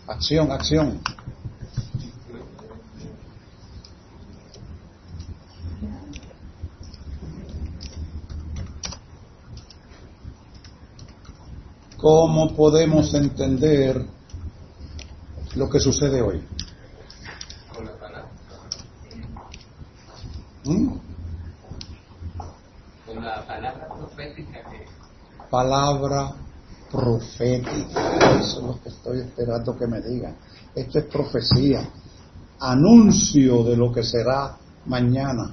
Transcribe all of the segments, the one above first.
Acción, acción. ¿Cómo podemos entender lo que sucede hoy? Con la palabra. Con la palabra profética que... Palabra profética. Eso es lo que estoy esperando que me digan. Esto es profecía. Anuncio de lo que será mañana.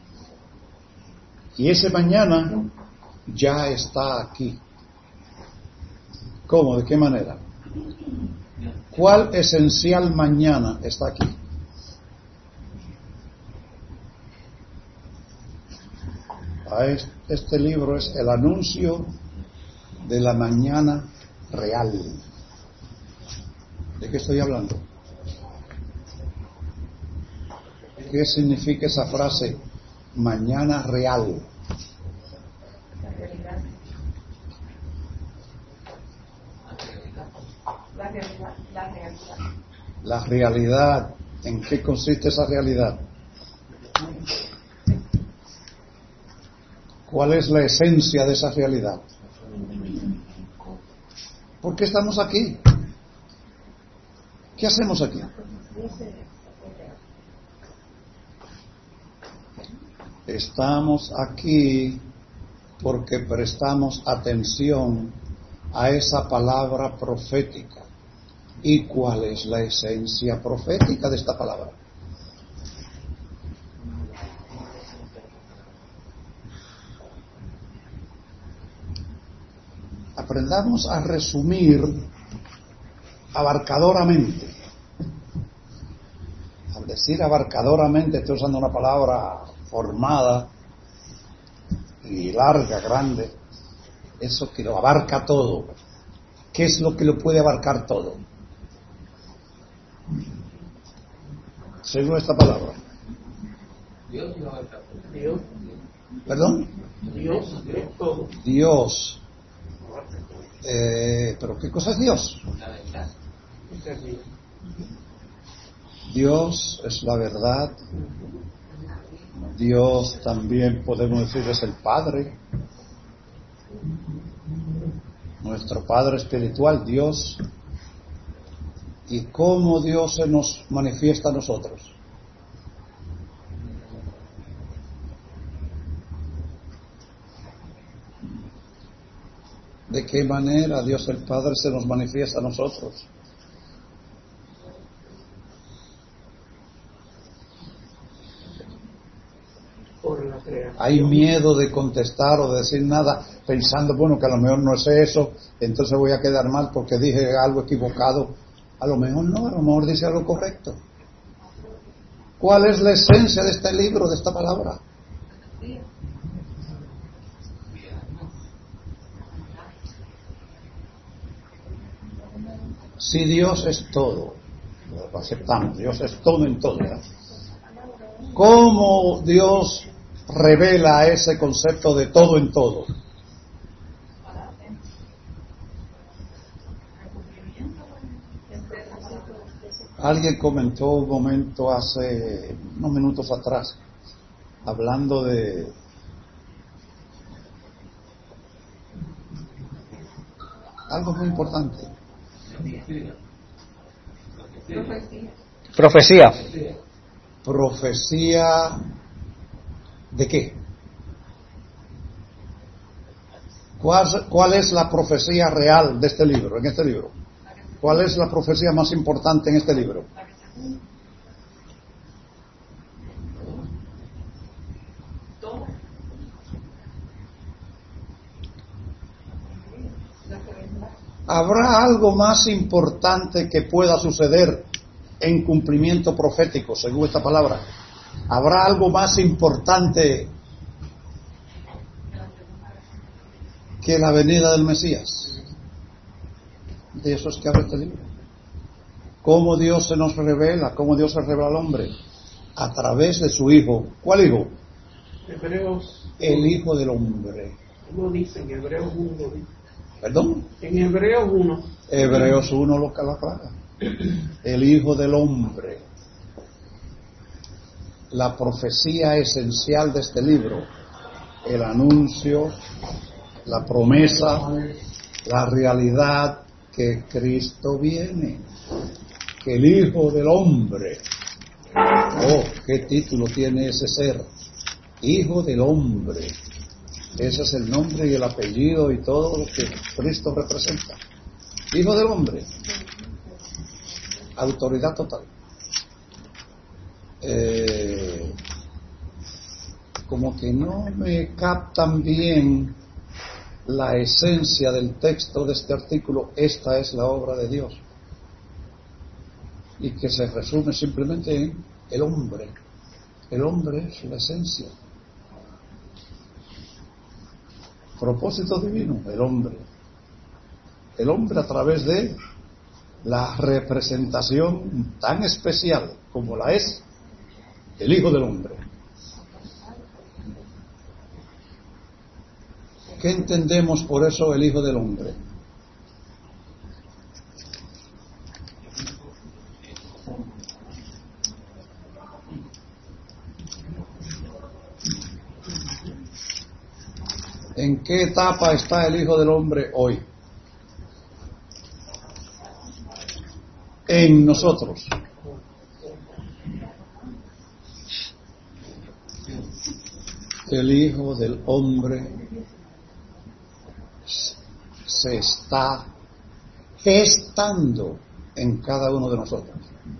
Y ese mañana ya está aquí. ¿Cómo? ¿De qué manera? ¿Cuál esencial mañana está aquí? Este libro es el anuncio de la mañana real. ¿De qué estoy hablando? ¿Qué significa esa frase? Mañana real. La realidad. ¿En qué consiste esa realidad? ¿Cuál es la esencia de esa realidad? ¿Por qué estamos aquí? ¿Qué hacemos aquí? Estamos aquí porque prestamos atención a esa palabra profética. ¿Y cuál es la esencia profética de esta palabra? Aprendamos a resumir abarcadoramente. Al decir abarcadoramente estoy usando una palabra formada y larga, grande. Eso que lo abarca todo. ¿Qué es lo que lo puede abarcar todo? Según esta palabra. Dios lo abarca. Dios. ¿Perdón? Dios es todo. Dios. ¿Pero qué cosa es Dios? La verdad. Dios es la verdad. Dios también podemos decir es el Padre. Nuestro Padre espiritual, Dios. ¿Y cómo Dios se nos manifiesta a nosotros? ¿De qué manera Dios el Padre se nos manifiesta a nosotros? Por la creación. Hay miedo de contestar o de decir nada, pensando, bueno, que a lo mejor no es eso, entonces voy a quedar mal porque dije algo equivocado. A lo mejor no, a lo mejor dice algo correcto. ¿Cuál es la esencia de este libro, de esta palabra? Si Dios es todo, lo aceptamos, Dios es todo en todo. ¿Cómo Dios revela ese concepto de todo en todo? Alguien comentó un momento hace unos minutos atrás, hablando de algo muy importante. Profecía. Profecía ¿de qué? ¿Cuál es la profecía real de este libro, en este libro? ¿Cuál es la profecía más importante en este libro? ¿Habrá algo más importante que pueda suceder en cumplimiento profético, según esta palabra? ¿Habrá algo más importante que la venida del Mesías? De eso es que habla este libro. ¿Cómo Dios se nos revela? ¿Cómo Dios se revela al hombre? A través de su Hijo. ¿Cuál Hijo? Hebreos. El Hijo del Hombre. Uno dice en Hebreos 1. ¿Perdón? En Hebreos 1. Hebreos 1 lo que lo aclara. el Hijo del Hombre. La profecía esencial de este libro, el anuncio, la promesa, la realidad que Cristo viene, que el Hijo del Hombre, oh, qué título tiene ese ser, Hijo del Hombre, ese es el nombre y el apellido y todo lo que Cristo representa, Hijo del Hombre, autoridad total. Como que no me captan bien la esencia del texto de este artículo, esta es la obra de Dios, y que se resume simplemente en el hombre es la esencia, propósito divino, el hombre a través de la representación tan especial como la es el Hijo del Hombre. ¿Qué entendemos por eso el Hijo del Hombre? ¿En qué etapa está el Hijo del Hombre hoy? En nosotros. El Hijo del Hombre se está gestando en cada uno de nosotros.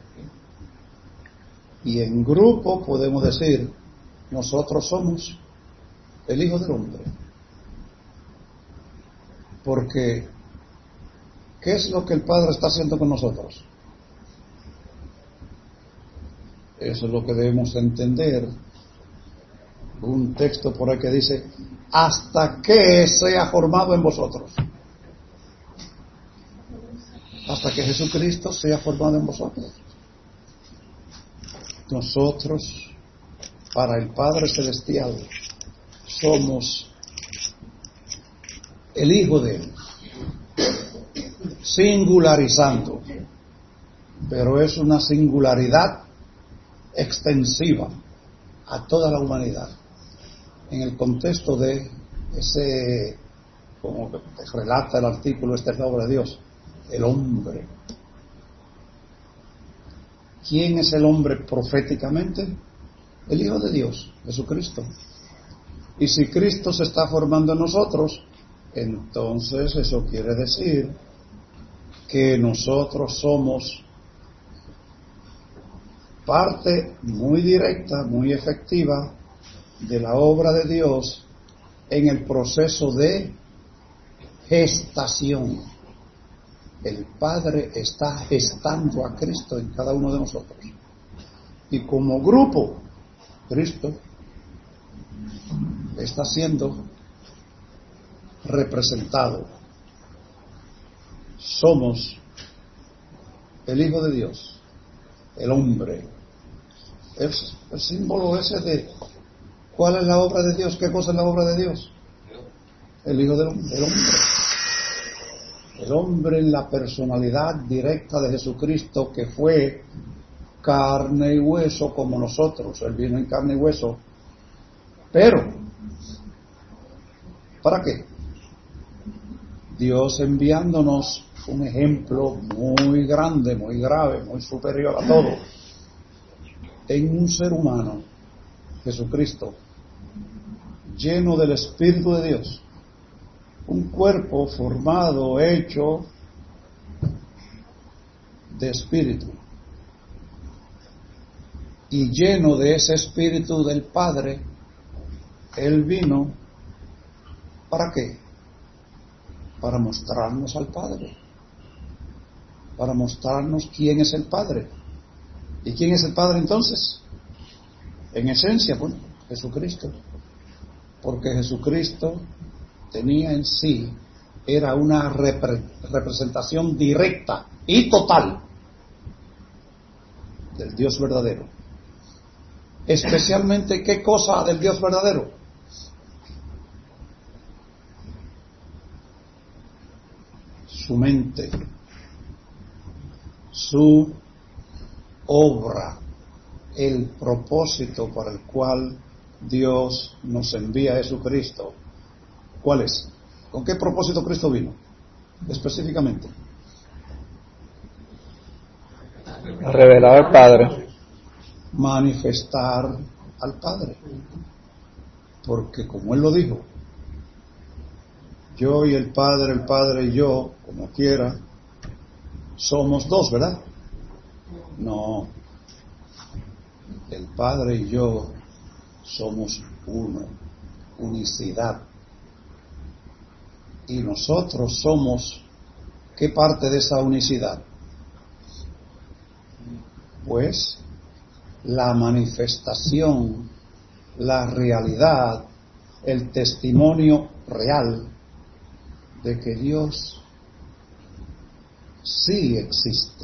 Y en grupo podemos decir, nosotros somos el Hijo del Hombre. Porque, ¿qué es lo que el Padre está haciendo con nosotros? Eso es lo que debemos entender. Un texto por ahí que dice, hasta que sea formado en vosotros. Hasta que Jesucristo sea formado en vosotros. Nosotros, para el Padre Celestial, somos el Hijo de Él, singularizando, pero es una singularidad extensiva a toda la humanidad. En el contexto de ese, como relata el artículo, esta es la obra de Dios, el hombre. ¿Quién es el hombre proféticamente? El Hijo de Dios, Jesucristo. Y si Cristo se está formando en nosotros, entonces eso quiere decir que nosotros somos parte muy directa, muy efectiva de la obra de Dios en el proceso de gestación. El Padre está gestando a Cristo en cada uno de nosotros. Y como grupo, Cristo está siendo representado. Somos el Hijo de Dios, el hombre. Es el símbolo ese de ¿cuál es la obra de Dios? ¿Qué cosa es la obra de Dios? El Hijo del Hombre, el hombre. El hombre en la personalidad directa de Jesucristo, que fue carne y hueso como nosotros. Él vino en carne y hueso. Pero, ¿para qué? Dios enviándonos un ejemplo muy grande, muy grave, muy superior a todo, en un ser humano, Jesucristo, lleno del Espíritu de Dios, un cuerpo formado, hecho de Espíritu, y lleno de ese Espíritu del Padre. Él vino, ¿para qué? Para mostrarnos al Padre, para mostrarnos quién es el Padre. ¿Y quién es el Padre entonces? En esencia, bueno, Jesucristo. Porque Jesucristo tenía en sí, era una representación directa y total del Dios verdadero. Especialmente, ¿qué cosa del Dios verdadero? Su mente, su obra, el propósito para el cual Dios nos envía a Jesucristo. ¿Cuál es? ¿Con qué propósito Cristo vino? Específicamente. A revelar al Padre. Manifestar al Padre. Porque como Él lo dijo, yo y el Padre y yo, como quiera, somos dos, ¿verdad? No. El Padre y yo somos uno, unicidad. Y nosotros somos, ¿qué parte de esa unicidad? Pues la manifestación, la realidad, el testimonio real de que Dios sí existe.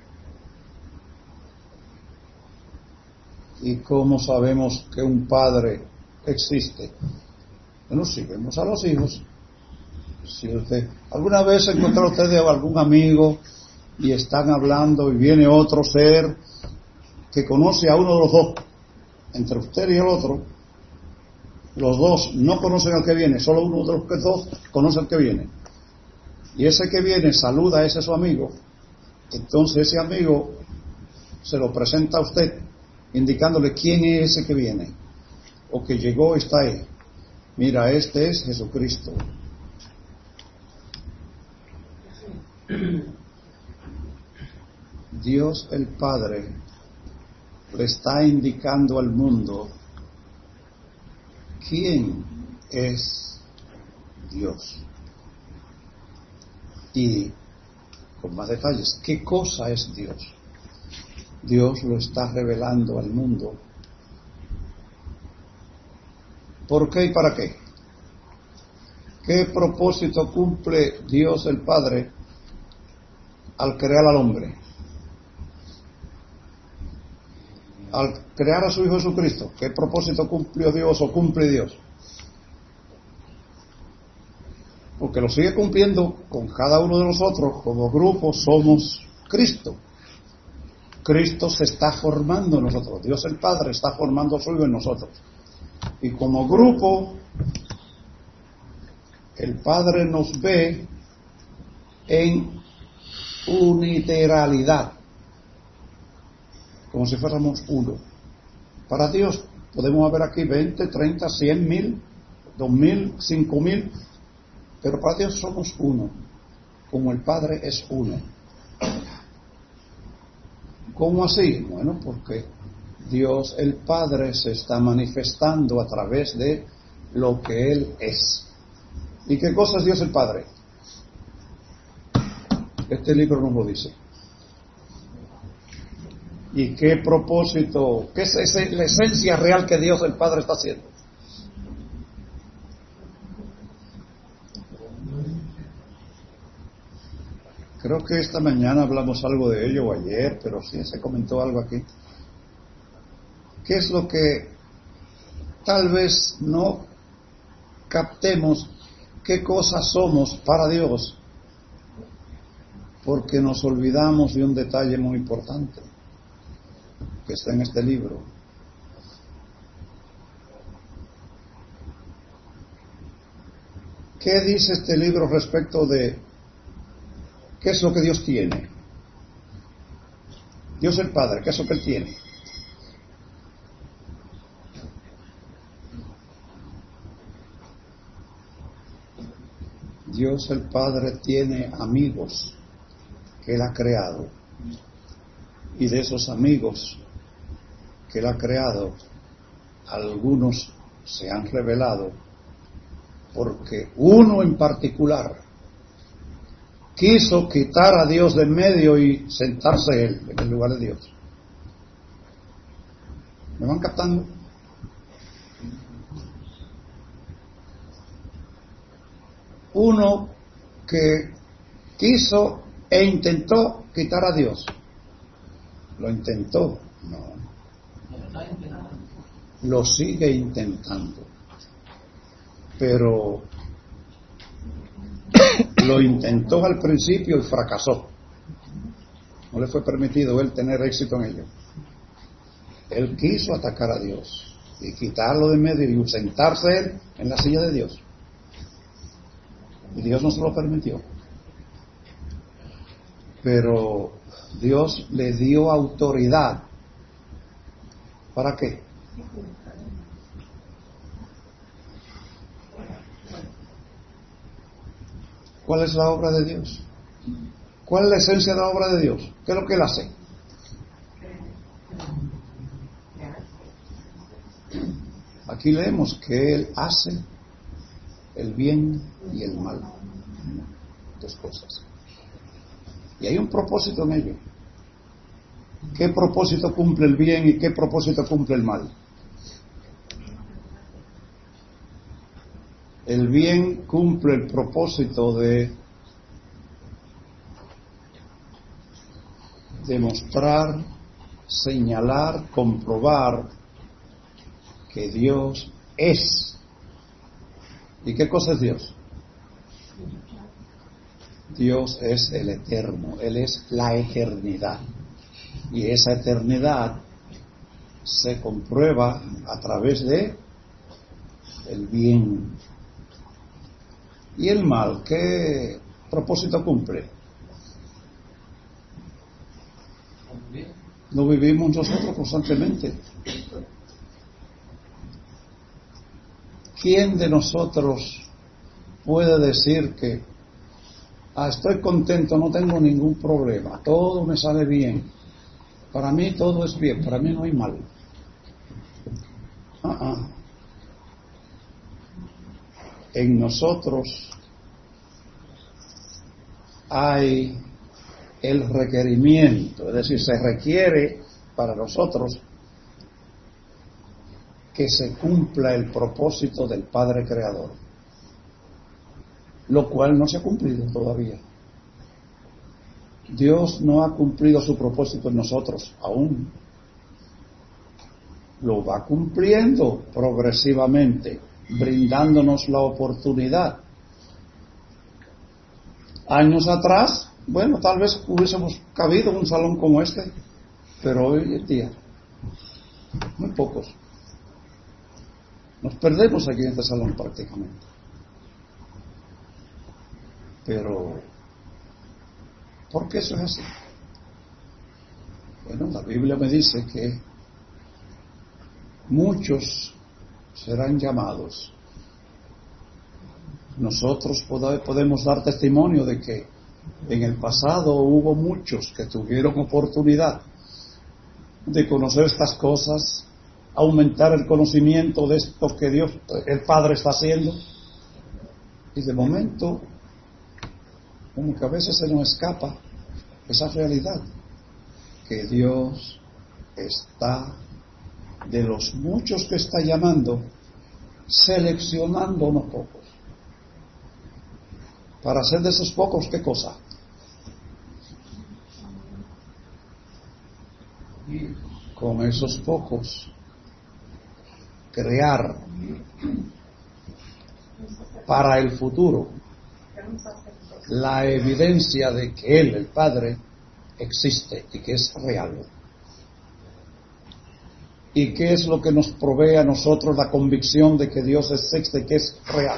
¿Y cómo sabemos que un padre existe? Bueno, si vemos a los hijos. Si usted, ¿alguna vez encontró usted a algún amigo y están hablando y viene otro ser que conoce a uno de los dos, entre usted y el otro? Los dos no conocen al que viene, solo uno de los dos conoce al que viene. Y ese que viene saluda a ese su amigo, entonces ese amigo se lo presenta a usted, indicándole quién es ese que viene, o que llegó y está ahí. Mira, este es Jesucristo. Dios el Padre le está indicando al mundo quién es Dios. Y con más detalles, ¿qué cosa es Dios? Dios lo está revelando al mundo. ¿Por qué y para qué? ¿Qué propósito cumple Dios el Padre al crear al hombre? Al crear a su Hijo Jesucristo, ¿qué propósito cumplió Dios o cumple Dios? Porque lo sigue cumpliendo con cada uno de nosotros. Como grupo somos Cristo. Cristo se está formando en nosotros. Dios el Padre está formando a su Hijo en nosotros. Y como grupo, el Padre nos ve en uniteralidad, como si fuéramos uno. Para Dios podemos haber aquí 20, 30, 100 mil, 2.000, 5.000, pero para Dios somos uno, como el Padre es uno. ¿Cómo así? Bueno, porque Dios el Padre se está manifestando a través de lo que Él es. ¿Y qué cosa es Dios el Padre? Este libro nos lo dice. ¿Y qué propósito, qué es la esencia real que Dios el Padre está haciendo? Creo que esta mañana hablamos algo de ello, o ayer, pero sí se comentó algo aquí. ¿Qué es lo que tal vez no captemos? ¿Qué cosas somos para Dios? Porque nos olvidamos de un detalle muy importante que está en este libro. ¿Qué dice este libro respecto de qué es lo que Dios tiene? Dios el Padre, ¿qué es lo que Él tiene? Dios el Padre tiene amigos que Él ha creado, y de esos amigos que Él ha creado, algunos se han revelado porque uno en particular quiso quitar a Dios de en medio y sentarse Él en el lugar de Dios. ¿Me van captando? Uno que quiso e intentó quitar a Dios. Lo intentó, no. Lo sigue intentando. Pero lo intentó al principio y fracasó. ¿No le fue permitido él tener éxito en ello. Él quiso atacar a Dios y quitarlo de medio y sentarse él en la silla de Dios. Y Dios no se lo permitió. Pero Dios le dio autoridad. ¿Para qué? ¿Cuál es la obra de Dios? ¿Cuál es la esencia de la obra de Dios? ¿Qué es lo que Él hace? Aquí leemos que Él hace el bien y el mal. Dos cosas. Y hay un propósito en ello. ¿Qué propósito cumple el bien y qué propósito cumple el mal? El bien cumple el propósito de demostrar, señalar, comprobar que Dios es. ¿Y qué cosa es Dios? Dios es el eterno, Él es la eternidad. Y esa eternidad se comprueba a través de el bien. ¿Y el mal qué propósito cumple? Lo vivimos nosotros constantemente. ¿Quién de nosotros puede decir que estoy contento, no tengo ningún problema, todo me sale bien, para mí todo es bien, para mí no hay mal? En nosotros hay el requerimiento, es decir, se requiere para nosotros que se cumpla el propósito del Padre Creador, lo cual no se ha cumplido todavía. Dios no ha cumplido su propósito en nosotros aún. Lo va cumpliendo progresivamente, brindándonos la oportunidad. Años atrás, bueno, tal vez hubiésemos cabido en un salón como este, pero hoy en día, muy pocos. Nos perdemos aquí en este salón prácticamente. Pero, ¿por qué eso es así? Bueno, la Biblia me dice que muchos serán llamados. Nosotros podemos dar testimonio de que en el pasado hubo muchos que tuvieron oportunidad de conocer estas cosas, aumentar el conocimiento de esto que Dios, el Padre, está haciendo, y de momento, como que a veces se nos escapa esa realidad, que Dios está, de los muchos que está llamando, seleccionando unos pocos. Para hacer de esos pocos, ¿qué cosa? Con esos pocos, crear para el futuro la evidencia de que Él, el Padre, existe y que es real. ¿Y qué es lo que nos provee a nosotros la convicción de que Dios existe y que es real?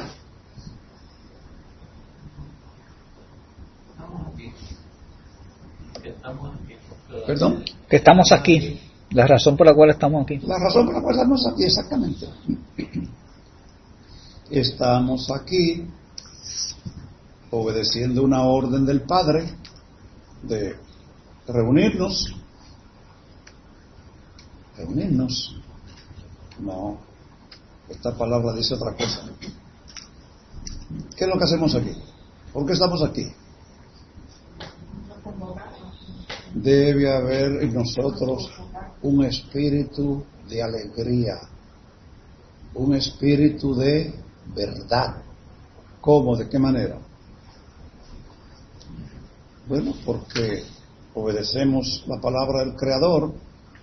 ¿Perdón? Que estamos aquí. La razón por la cual estamos aquí. La razón por la cual estamos aquí, exactamente. Estamos aquí obedeciendo una orden del Padre de reunirnos. No, esta palabra dice otra cosa. ¿Qué es lo que hacemos aquí? ¿Por qué estamos aquí? Debe haber en nosotros un espíritu de alegría, un espíritu de verdad. ¿Cómo? ¿De qué manera? Bueno, porque obedecemos la palabra del Creador,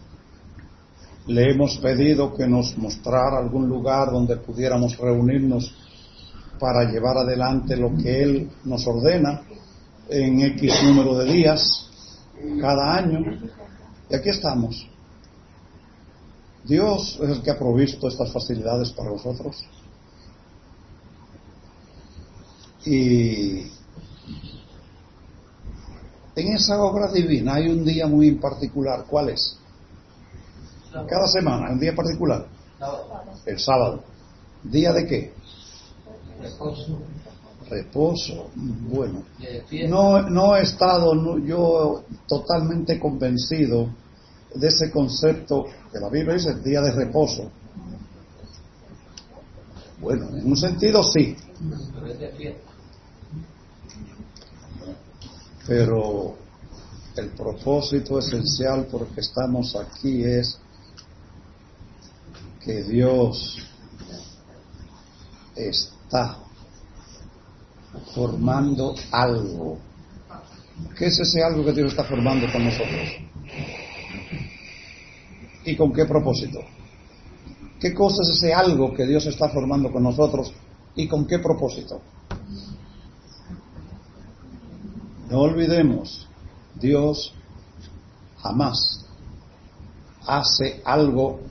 le hemos pedido que nos mostrara algún lugar donde pudiéramos reunirnos para llevar adelante lo que Él nos ordena en X número de días. cada año, y aquí estamos. Dios es el que ha provisto estas facilidades para nosotros. Y en esa obra divina hay un día muy particular. ¿Cuál es? Cada semana, un día particular. El sábado. ¿Día de qué? Reposo. Bueno, no he estado yo totalmente convencido de ese concepto que la Biblia dice, día de reposo. Bueno, en un sentido sí. Pero el propósito esencial por el que estamos aquí es que Dios está formando algo. ¿Qué es ese algo que Dios está formando con nosotros? ¿Y con qué propósito? ¿Qué cosa es ese algo que Dios está formando con nosotros y con qué propósito? No olvidemos, Dios jamás hace algo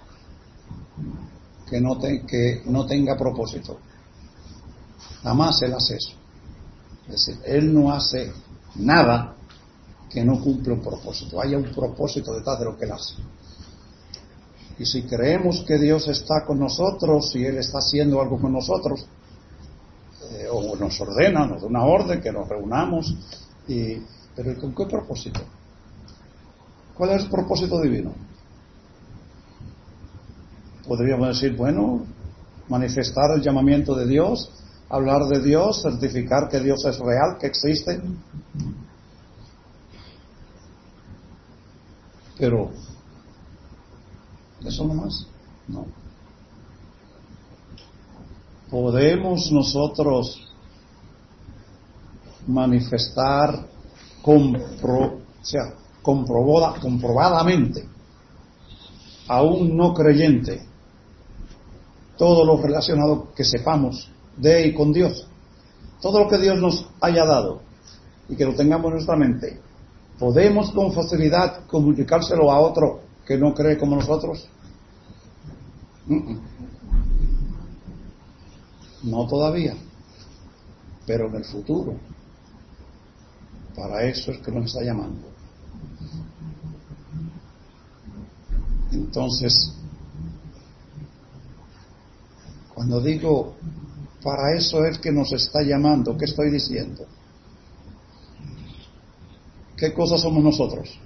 que no tenga propósito. Jamás Él hace eso. Es decir, Él no hace nada que no cumpla un propósito. Haya un propósito detrás de lo que Él hace. Y si creemos que Dios está con nosotros y Él está haciendo algo con nosotros, o nos ordena, nos da una orden, que nos reunamos, pero ¿con qué propósito? ¿Cuál es el propósito divino? Podríamos decir, bueno, manifestar el llamamiento de Dios, hablar de Dios, certificar que Dios es real, que existe. Pero, ¿eso no más? No. Podemos nosotros manifestar comprobadamente a un no creyente todo lo relacionado que sepamos de y con Dios, todo lo que Dios nos haya dado y que lo tengamos en nuestra mente. ¿Podemos con facilidad comunicárselo a otro que no cree como nosotros? No todavía, pero en el futuro. Para eso es que nos está llamando. Entonces, cuando digo para eso es que nos está llamando, ¿qué estoy diciendo? ¿Qué cosas somos nosotros?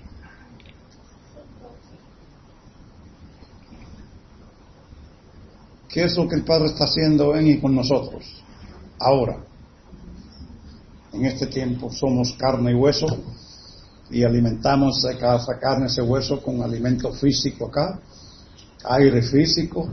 ¿Qué es lo que el Padre está haciendo en y con nosotros? Ahora, en este tiempo somos carne y hueso y alimentamos esa carne, ese hueso con alimento físico acá, aire físico,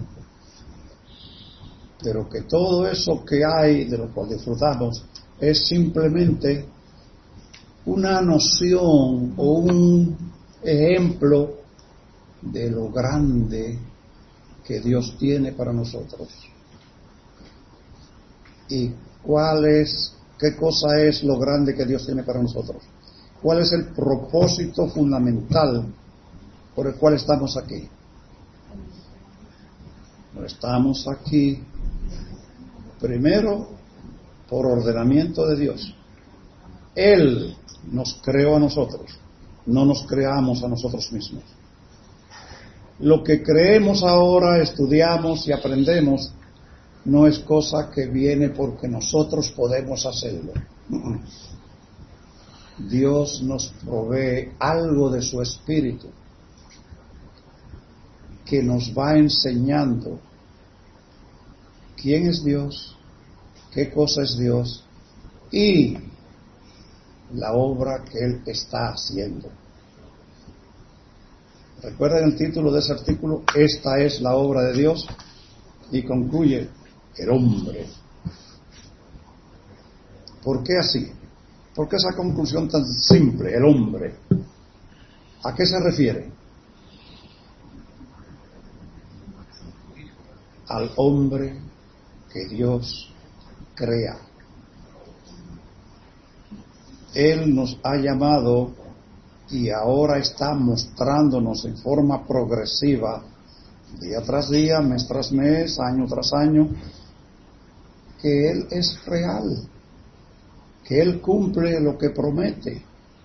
pero que todo eso que hay, de lo cual disfrutamos, es simplemente una noción o un ejemplo de lo grande que Dios tiene para nosotros. ¿Y qué cosa es lo grande que Dios tiene para nosotros? ¿Cuál es el propósito fundamental por el cual estamos aquí? Estamos aquí primero por ordenamiento de Dios. Él nos creó a nosotros, no nos creamos a nosotros mismos. Lo que creemos ahora, estudiamos y aprendemos, no es cosa que viene porque nosotros podemos hacerlo. Dios nos provee algo de su espíritu que nos va enseñando quién es Dios, qué cosa es Dios y la obra que Él está haciendo. ¿Recuerdan el título de ese artículo? Esta es la obra de Dios, y concluye el hombre. ¿Por qué así? ¿Por qué esa conclusión tan simple, el hombre? ¿A qué se refiere? Al hombre que Dios crea. Él nos ha llamado y ahora está mostrándonos en forma progresiva, día tras día, mes tras mes, año tras año, que Él es real, que Él cumple lo que promete.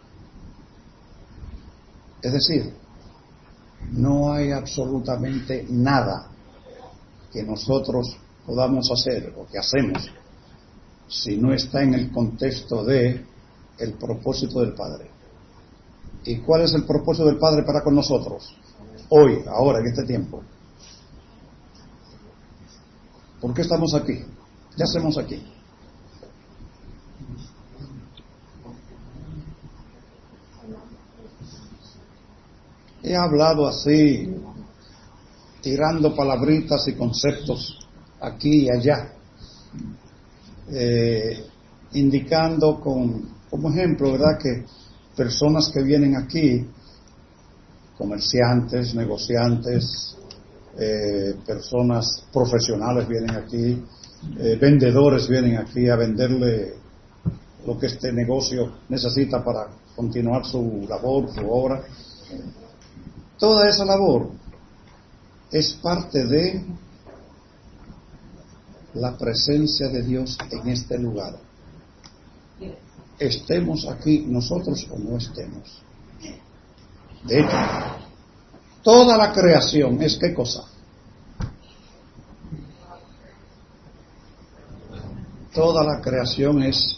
Es decir, no hay absolutamente nada que nosotros podamos hacer o que hacemos si no está en el contexto de el propósito del Padre. ¿Y cuál es el propósito del Padre para con nosotros? Hoy, ahora, en este tiempo. ¿Por qué estamos aquí? ¿Qué hacemos aquí? He hablado así, tirando palabritas y conceptos aquí y allá, indicando como ejemplo, ¿verdad?, que personas que vienen aquí, comerciantes, negociantes, personas profesionales vienen aquí, vendedores vienen aquí a venderle lo que este negocio necesita para continuar su labor, su obra. Toda esa labor es parte de la presencia de Dios en este lugar. Estemos aquí nosotros o no estemos. De hecho, toda la creación es ¿qué cosa? Toda la creación es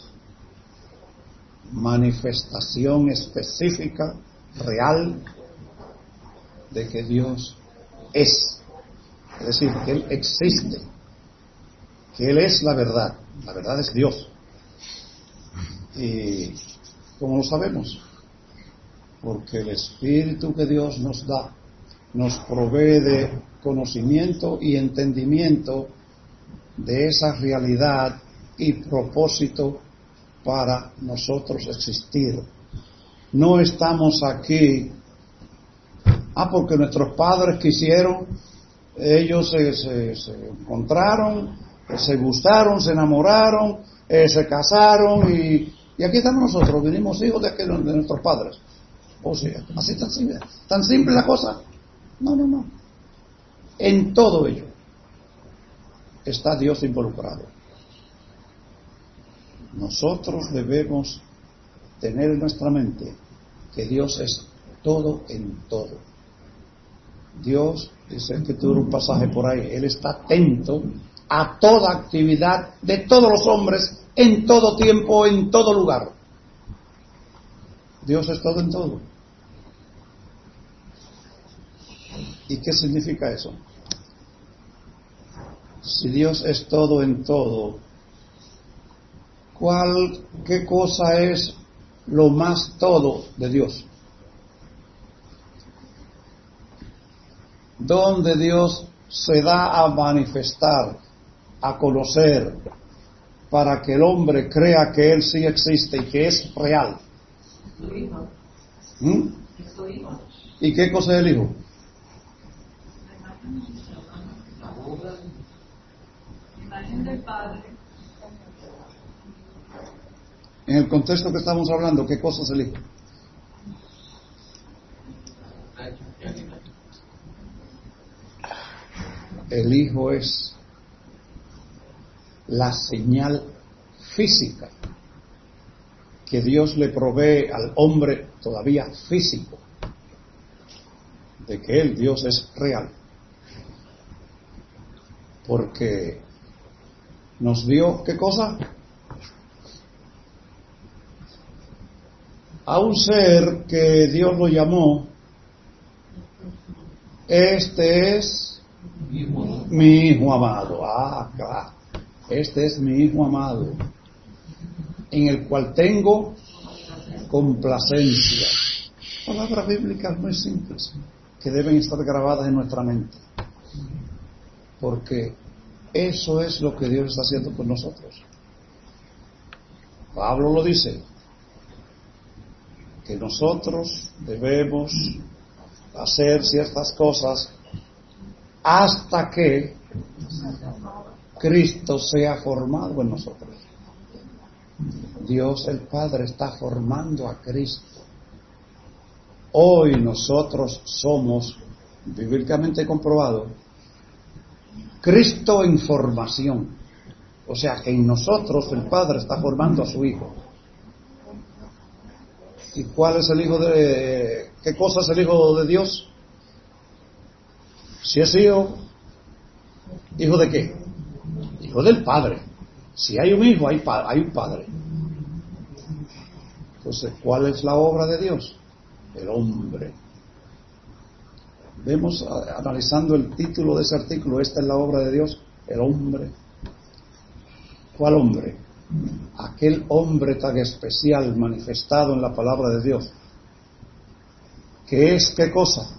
manifestación específica, real, de que Dios es. Es decir, que Él existe, que Él es la verdad es Dios. Y ¿cómo lo sabemos? Porque el Espíritu que Dios nos da nos provee de conocimiento y entendimiento de esa realidad y propósito para nosotros existir. No estamos aquí porque nuestros padres quisieron, ellos se encontraron, se gustaron, se enamoraron, se casaron y aquí estamos nosotros, venimos hijos de nuestros padres. O sea, así tan simple la cosa. No. En todo ello está Dios involucrado. Nosotros debemos tener en nuestra mente que Dios es todo en todo. Dios, dice que tuvo un pasaje por ahí, Él está atento a toda actividad de todos los hombres, en todo tiempo, en todo lugar. Dios es todo en todo. ¿Y qué significa eso? Si Dios es todo en todo, ¿qué cosa es lo más todo de Dios? Donde Dios se da a manifestar, a conocer, para que el hombre crea que Él sí existe y que es real. Su hijo. Su hijo. ¿Y qué cosa es el hijo? Imagen del Padre. En el contexto que estamos hablando, ¿qué cosa es el hijo? El hijo es la señal física que Dios le provee al hombre todavía físico de que Él, Dios, es real. Porque nos dio, ¿qué cosa? A un ser que Dios lo llamó, este es mi hijo amado. Claro. Este es mi hijo amado, en el cual tengo complacencia. Palabras bíblicas muy simples que deben estar grabadas en nuestra mente, porque eso es lo que Dios está haciendo con nosotros. Pablo lo dice, que nosotros debemos hacer ciertas cosas hasta que Cristo sea formado en nosotros. Dios el Padre está formando a Cristo. Hoy nosotros somos, bíblicamente comprobado, Cristo en formación. O sea que en nosotros el Padre está formando a su Hijo. ¿Y cuál es el Hijo de... qué cosa es el Hijo de Dios? Si es hijo, ¿hijo de qué? Hijo del Padre. Si hay un hijo, hay un Padre. Entonces, ¿cuál es la obra de Dios? El hombre. Vemos, analizando el título de ese artículo, esta es la obra de Dios, el hombre. ¿Cuál hombre? Aquel hombre tan especial manifestado en la palabra de Dios. ¿Qué es qué cosa?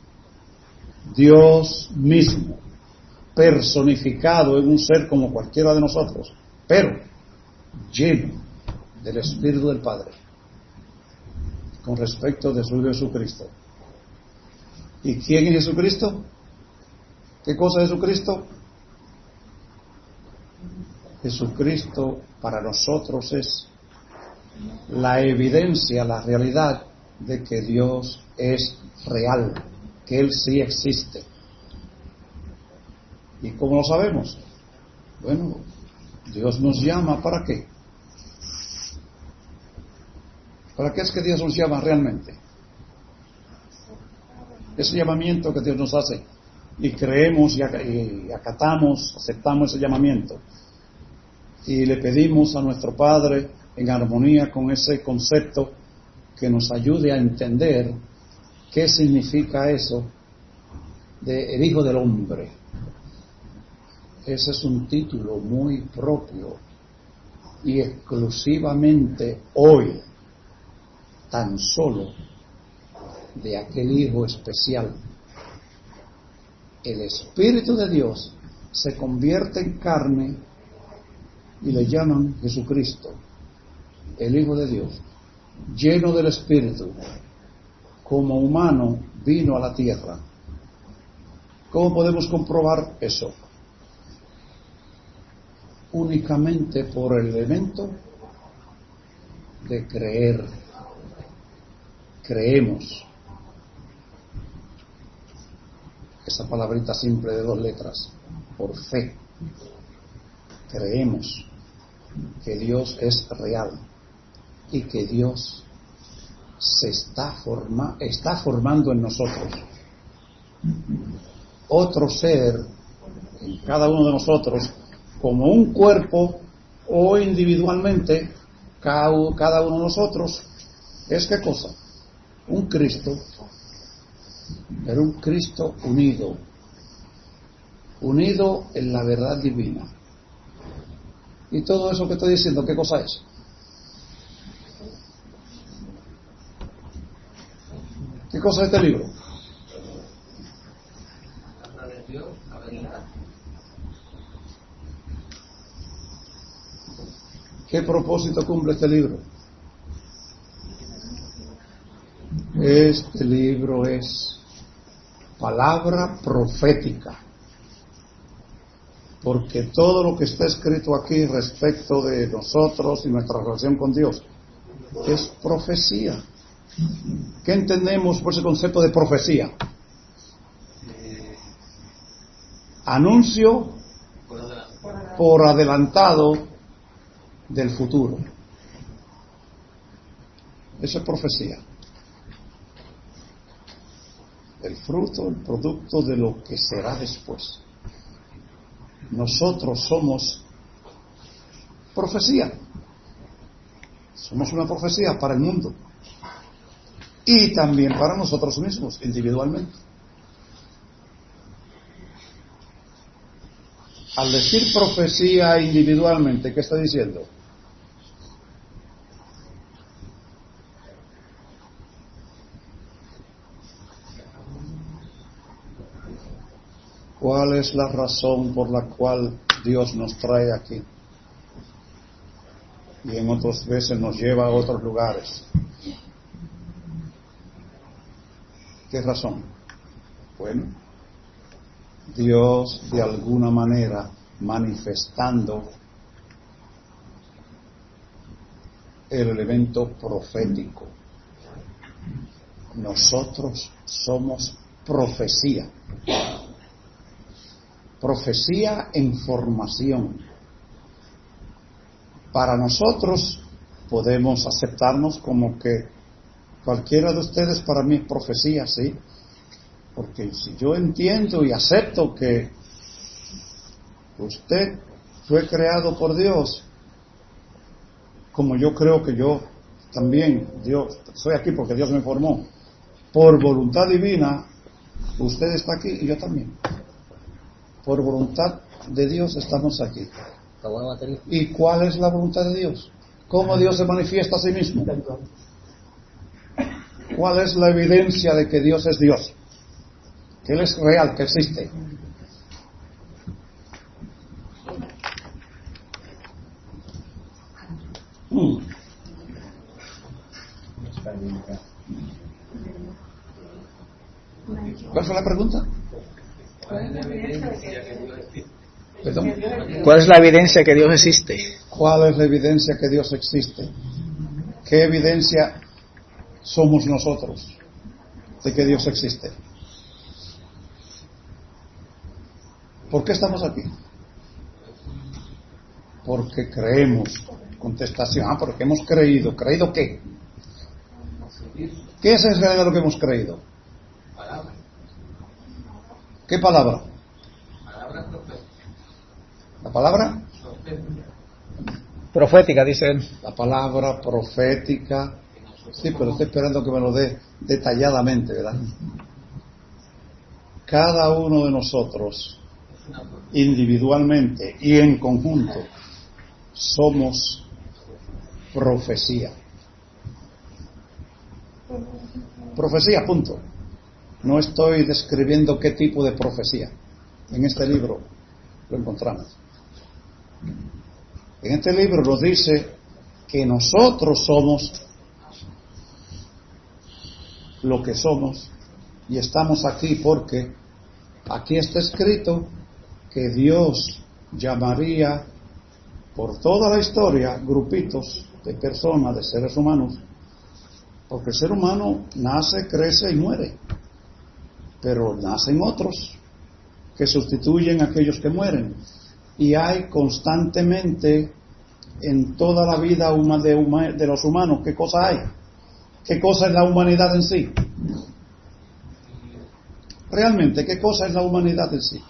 Dios mismo, personificado en un ser como cualquiera de nosotros, pero lleno del Espíritu del Padre, con respecto de su Hijo Jesucristo. ¿Y quién es Jesucristo? ¿Qué cosa es Jesucristo? Jesucristo para nosotros es la evidencia, la realidad de que Dios es real, que Él sí existe. ¿Y cómo lo sabemos? Bueno, Dios nos llama ¿para qué? ¿Para qué es que Dios nos llama realmente? Ese llamamiento que Dios nos hace, y creemos y acatamos, aceptamos ese llamamiento, y le pedimos a nuestro Padre, en armonía con ese concepto, que nos ayude a entender qué significa eso de el Hijo del Hombre. Ese es un título muy propio y exclusivamente hoy, tan solo de aquel Hijo especial. El Espíritu de Dios se convierte en carne y le llaman Jesucristo, el Hijo de Dios, lleno del Espíritu, como humano vino a la tierra. ¿Cómo podemos comprobar eso? Únicamente por el elemento de creer. Creemos. Esa palabrita simple de 2 letras, por fe. Creemos que Dios es real y que Dios se está formando en nosotros otro ser en cada uno de nosotros, como un cuerpo o individualmente. Cada uno de nosotros es ¿qué cosa? Un Cristo, pero un Cristo unido en la verdad divina. Y todo eso que estoy diciendo, ¿qué cosa es? ¿Qué cosa es este libro? ¿Qué propósito cumple este libro? Este libro es palabra profética, porque todo lo que está escrito aquí respecto de nosotros y nuestra relación con Dios es profecía. ¿Qué entendemos por ese concepto de profecía? Anuncio por adelantado del futuro. Eso es profecía. El fruto, el producto de lo que será después. Nosotros somos profecía. Somos una profecía para el mundo. Y también para nosotros mismos, individualmente. Al decir profecía individualmente, ¿qué está diciendo? ¿Cuál es la razón por la cual Dios nos trae aquí? Y en otras veces nos lleva a otros lugares. ¿Qué razón? Bueno, Dios de alguna manera manifestando el elemento profético. nosotros somos profecía. Profecía en formación. Para nosotros podemos aceptarnos como que cualquiera de ustedes para mí es profecía, ¿sí? Porque si yo entiendo y acepto que usted fue creado por Dios, como yo creo que yo también, Dios, soy aquí porque Dios me formó, por voluntad divina, usted está aquí y yo también. Por voluntad de Dios estamos aquí. ¿Y cuál es la voluntad de Dios? ¿Cómo Dios se manifiesta a sí mismo? ¿Cuál es la evidencia de que Dios es Dios? Que Él es real, que existe. ¿Cuál fue la pregunta? ¿Cuál es la evidencia que Dios existe? ¿Perdón? ¿Cuál es la evidencia que Dios existe? ¿Cuál es la evidencia que Dios existe? ¿Qué evidencia somos nosotros de que Dios existe? ¿Por qué estamos aquí? Porque creemos. Contestación, porque hemos creído. ¿Creído qué? ¿Qué es en realidad lo que hemos creído? Palabra. ¿Qué palabra? Palabra profética. ¿La palabra? Profética, dice él. La palabra profética. Sí, pero estoy esperando que me lo dé detalladamente, ¿verdad? Cada uno de nosotros, individualmente y en conjunto, somos profecía. Profecía, punto. No estoy describiendo qué tipo de profecía. En este libro lo encontramos. En este libro nos dice que nosotros somos lo que somos y estamos aquí porque aquí está escrito que Dios llamaría por toda la historia grupitos de personas, de seres humanos, porque el ser humano nace, crece y muere, pero nacen otros que sustituyen a aquellos que mueren, y hay constantemente en toda la vida de los humanos, ¿qué cosa hay? ¿Qué cosa es la humanidad en sí? Realmente, ¿qué cosa es la humanidad en sí?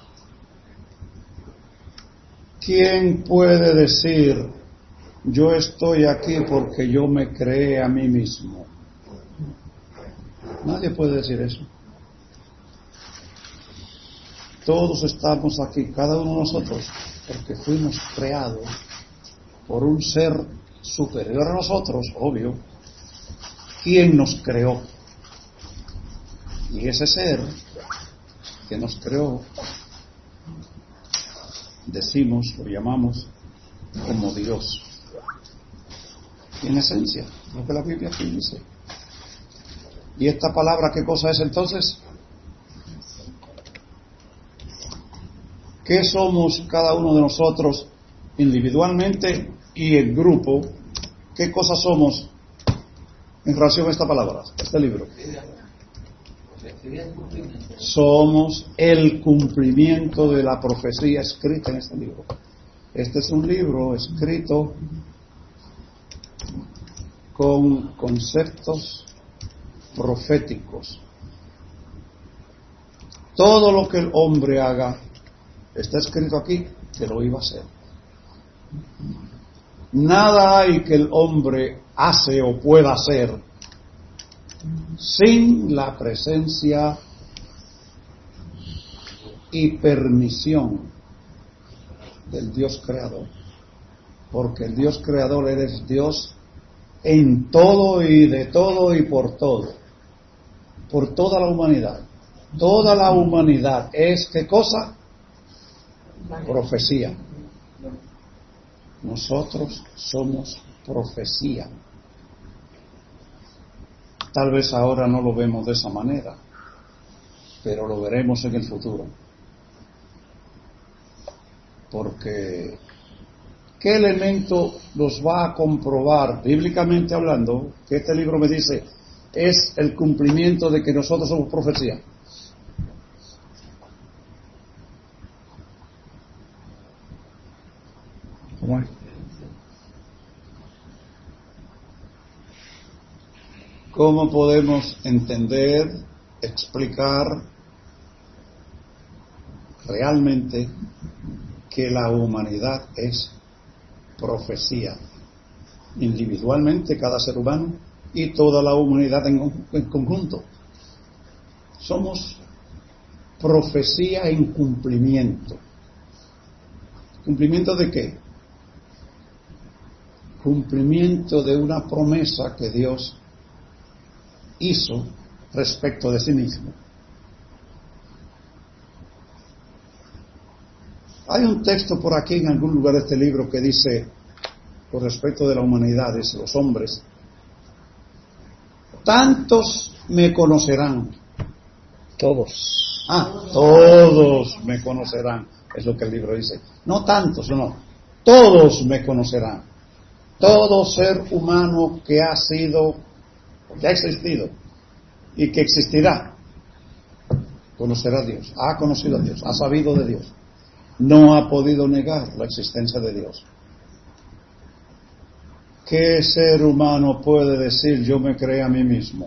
¿Quién puede decir, yo estoy aquí porque yo me creé a mí mismo? Nadie puede decir eso. Todos estamos aquí, cada uno de nosotros, porque fuimos creados por un ser superior a nosotros, obvio. ¿Quién nos creó? Y ese ser que nos creó, decimos, lo llamamos como Dios. Y en esencia, lo que la Biblia aquí dice. ¿Y esta palabra qué cosa es entonces? ¿Qué somos cada uno de nosotros individualmente y en grupo? ¿Qué cosas somos en relación a esta palabra, este libro? Somos el cumplimiento de la profecía escrita en este libro. Este es un libro escrito con conceptos proféticos. Todo lo que el hombre haga está escrito aquí que lo iba a hacer. Nada hay que el hombre hace o pueda hacer sin la presencia y permisión del Dios creador, porque el Dios creador es Dios en todo y de todo y por todo, por toda la humanidad. Toda la humanidad es, ¿qué cosa? Profecía. Nosotros somos profecía. Tal vez ahora no lo vemos de esa manera, pero lo veremos en el futuro. Porque ¿qué elemento nos va a comprobar, bíblicamente hablando, que este libro me dice es el cumplimiento de que nosotros somos profecía. ¿Cómo es? ¿Cómo podemos entender, explicar realmente que la humanidad es profecía? Individualmente, cada ser humano y toda la humanidad en conjunto. Somos profecía en cumplimiento. ¿Cumplimiento de qué? Cumplimiento de una promesa que Dios hizo respecto de sí mismo. Hay un texto por aquí en algún lugar de este libro que dice, con respecto de la humanidad, dice, los hombres, tantos me conocerán. Todos. Todos me conocerán, es lo que el libro dice. No tantos, no, todos me conocerán. Todo ser humano que ha sido, que ha existido y que existirá, conocerá a Dios, ha conocido a Dios, ha sabido de Dios. No ha podido negar la existencia de Dios. ¿Qué ser humano puede decir yo me creé a mí mismo?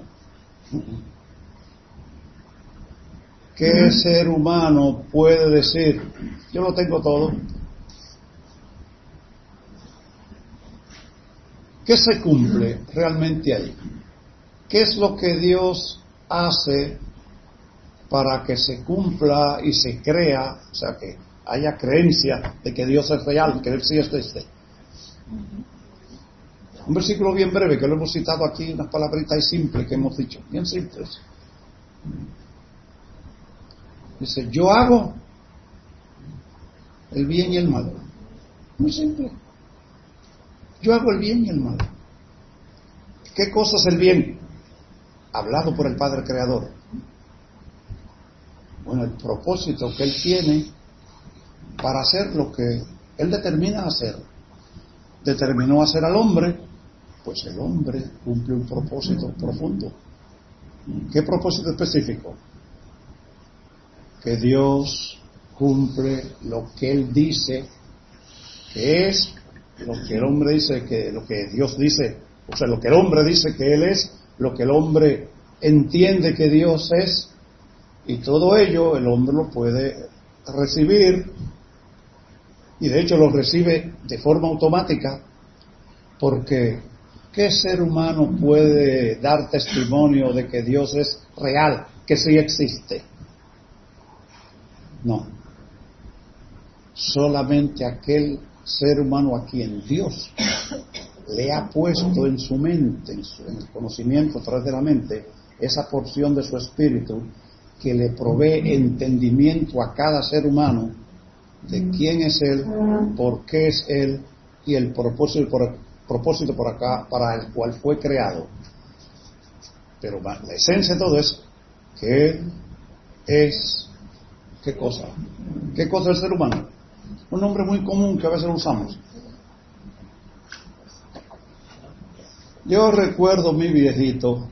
¿Qué ser humano puede decir yo lo tengo todo? ¿Qué se cumple realmente ahí? ¿Qué es lo que Dios hace para que se cumpla y se crea, o sea, que haya creencia de que Dios es real, que Él sí existe? Un versículo bien breve que lo hemos citado aquí, unas palabritas simples que hemos dicho, bien simples. Dice, yo hago el bien y el mal. Muy simple. Yo hago el bien y el mal. ¿Qué cosa es el bien? Hablado por el Padre Creador. Bueno, el propósito que Él tiene para hacer lo que Él determina hacer. Determinó hacer al hombre, pues el hombre cumple un propósito profundo. ¿Qué propósito específico? Que Dios cumple lo que Él dice que es, lo que el hombre dice que, lo que Dios dice, o sea, lo que el hombre dice que Él es, lo que el hombre entiende que Dios es, y todo ello el hombre lo puede recibir, y de hecho lo recibe de forma automática, porque ¿qué ser humano puede dar testimonio de que Dios es real, que sí existe? No. Solamente aquel ser humano a quien Dios le ha puesto en su mente, en el conocimiento a través de la mente, esa porción de su espíritu que le provee entendimiento a cada ser humano de quién es Él, por qué es Él y el propósito por acá para el cual fue creado. Pero la esencia de todo es que Él es, ¿qué cosa? ¿Qué cosa es el ser humano? Un nombre muy común que a veces usamos. Yo recuerdo mi viejito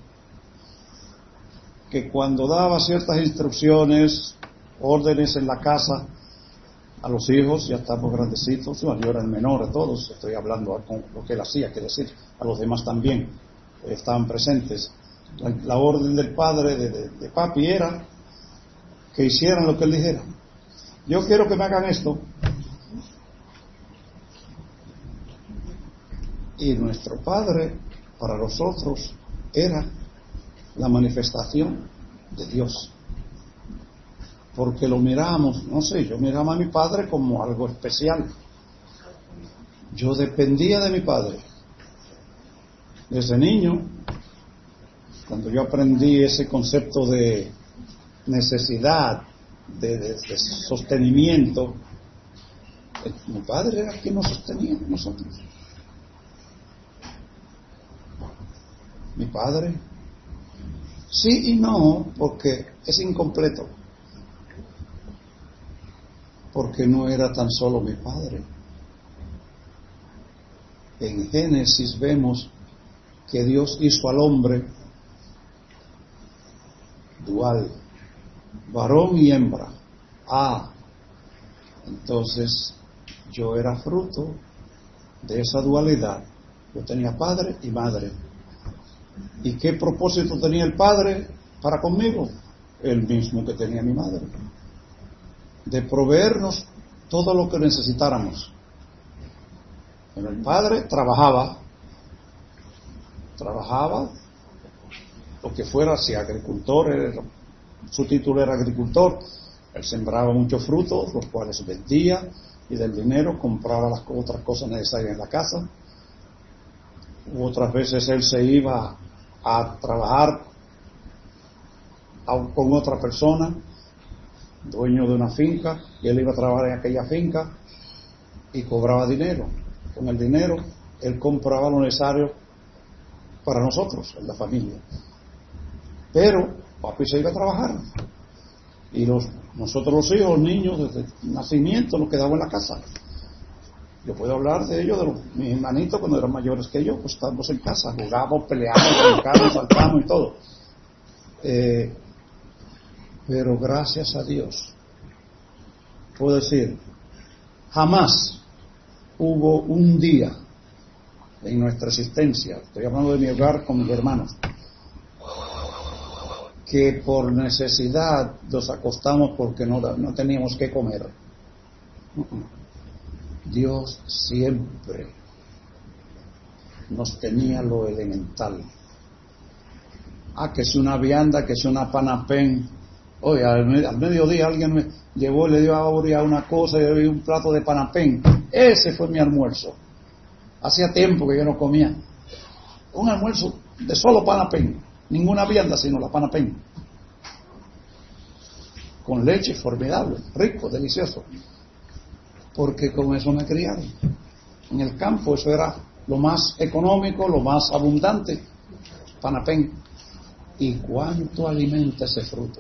que cuando daba ciertas instrucciones, órdenes en la casa a los hijos, ya estamos grandecitos, yo era el menor de todos, estoy hablando con lo que él hacía, que decir, a los demás también estaban presentes. La orden del padre, de papi, era que hicieran lo que él dijera. Yo quiero que me hagan esto. Y nuestro padre, para nosotros, era la manifestación de Dios. Porque lo miramos, no sé, yo miraba a mi padre como algo especial. Yo dependía de mi padre. Desde niño, cuando yo aprendí ese concepto de necesidad, de sostenimiento, mi padre era quien nos sostenía a nosotros. Mi padre, sí y no, porque es incompleto, porque no era tan solo mi padre. En Génesis vemos que Dios hizo al hombre dual, varón y hembra. Entonces yo era fruto de esa dualidad. Yo tenía padre y madre. ¿Y qué propósito tenía el padre para conmigo? El mismo que tenía mi madre, de proveernos todo lo que necesitáramos. Pero el padre trabajaba, lo que fuera, si agricultor, su título era agricultor, él sembraba muchos frutos, los cuales vendía, y del dinero compraba las otras cosas necesarias en la casa. Otras veces él se iba a trabajar con otra persona, dueño de una finca, y él iba a trabajar en aquella finca y cobraba dinero. Con el dinero él compraba lo necesario para nosotros, en la familia. Pero papi se iba a trabajar y nosotros los hijos, los niños, desde el nacimiento nos quedamos en la casa. Yo puedo hablar de ellos, mis hermanitos cuando eran mayores que yo, pues estábamos en casa, jugábamos, peleábamos, brincábamos, saltábamos y todo. Pero gracias a Dios, puedo decir, jamás hubo un día en nuestra existencia, estoy hablando de mi hogar con mis hermanos, que por necesidad nos acostamos porque no teníamos que comer. Dios siempre nos tenía lo elemental. Que es una vianda, que es una panapén. Oye, al mediodía alguien me llevó y le dio a Aurea una cosa y le dio un plato de panapén. Ese fue mi almuerzo. Hacía tiempo que yo no comía un almuerzo de solo panapén, ninguna vianda sino la panapén, con leche, formidable, rico, delicioso, porque con eso me criaron. En el campo eso era lo más económico, lo más abundante, panapén. ¿Y cuánto alimenta ese fruto?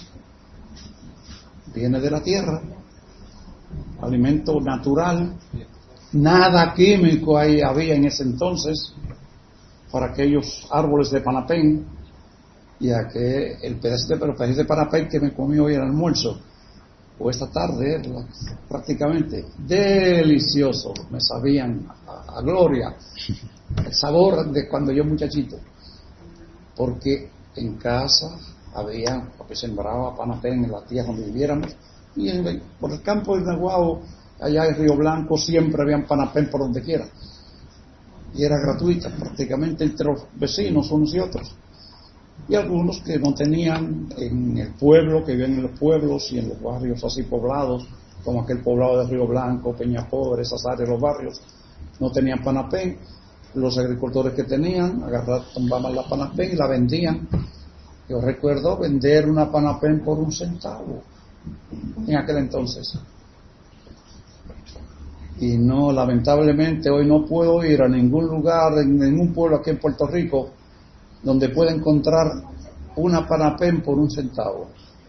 Viene de la tierra, alimento natural, nada químico había en ese entonces para aquellos árboles de panapén, y el pedacito de panapén que me comí hoy en el almuerzo o esta tarde, prácticamente delicioso, me sabían a gloria el sabor de cuando yo muchachito, porque en casa porque sembraba panapén en la tierra donde viviéramos, y por el campo de Naguao, allá en Río Blanco, siempre habían panapén por donde quiera, y era gratuita prácticamente entre los vecinos unos y otros, y algunos que no tenían en el pueblo, que vivían en los pueblos y en los barrios así poblados, como aquel poblado de Río Blanco, Peña Pobre, esas áreas, los barrios, no tenían panapén. Los agricultores que tenían, tomaban la panapén y la vendían. Yo recuerdo vender una panapén por 1 centavo en aquel entonces. Y no, lamentablemente hoy no puedo ir a ningún lugar, en ningún pueblo aquí en Puerto Rico, donde pueda encontrar una panapén por 1 centavo.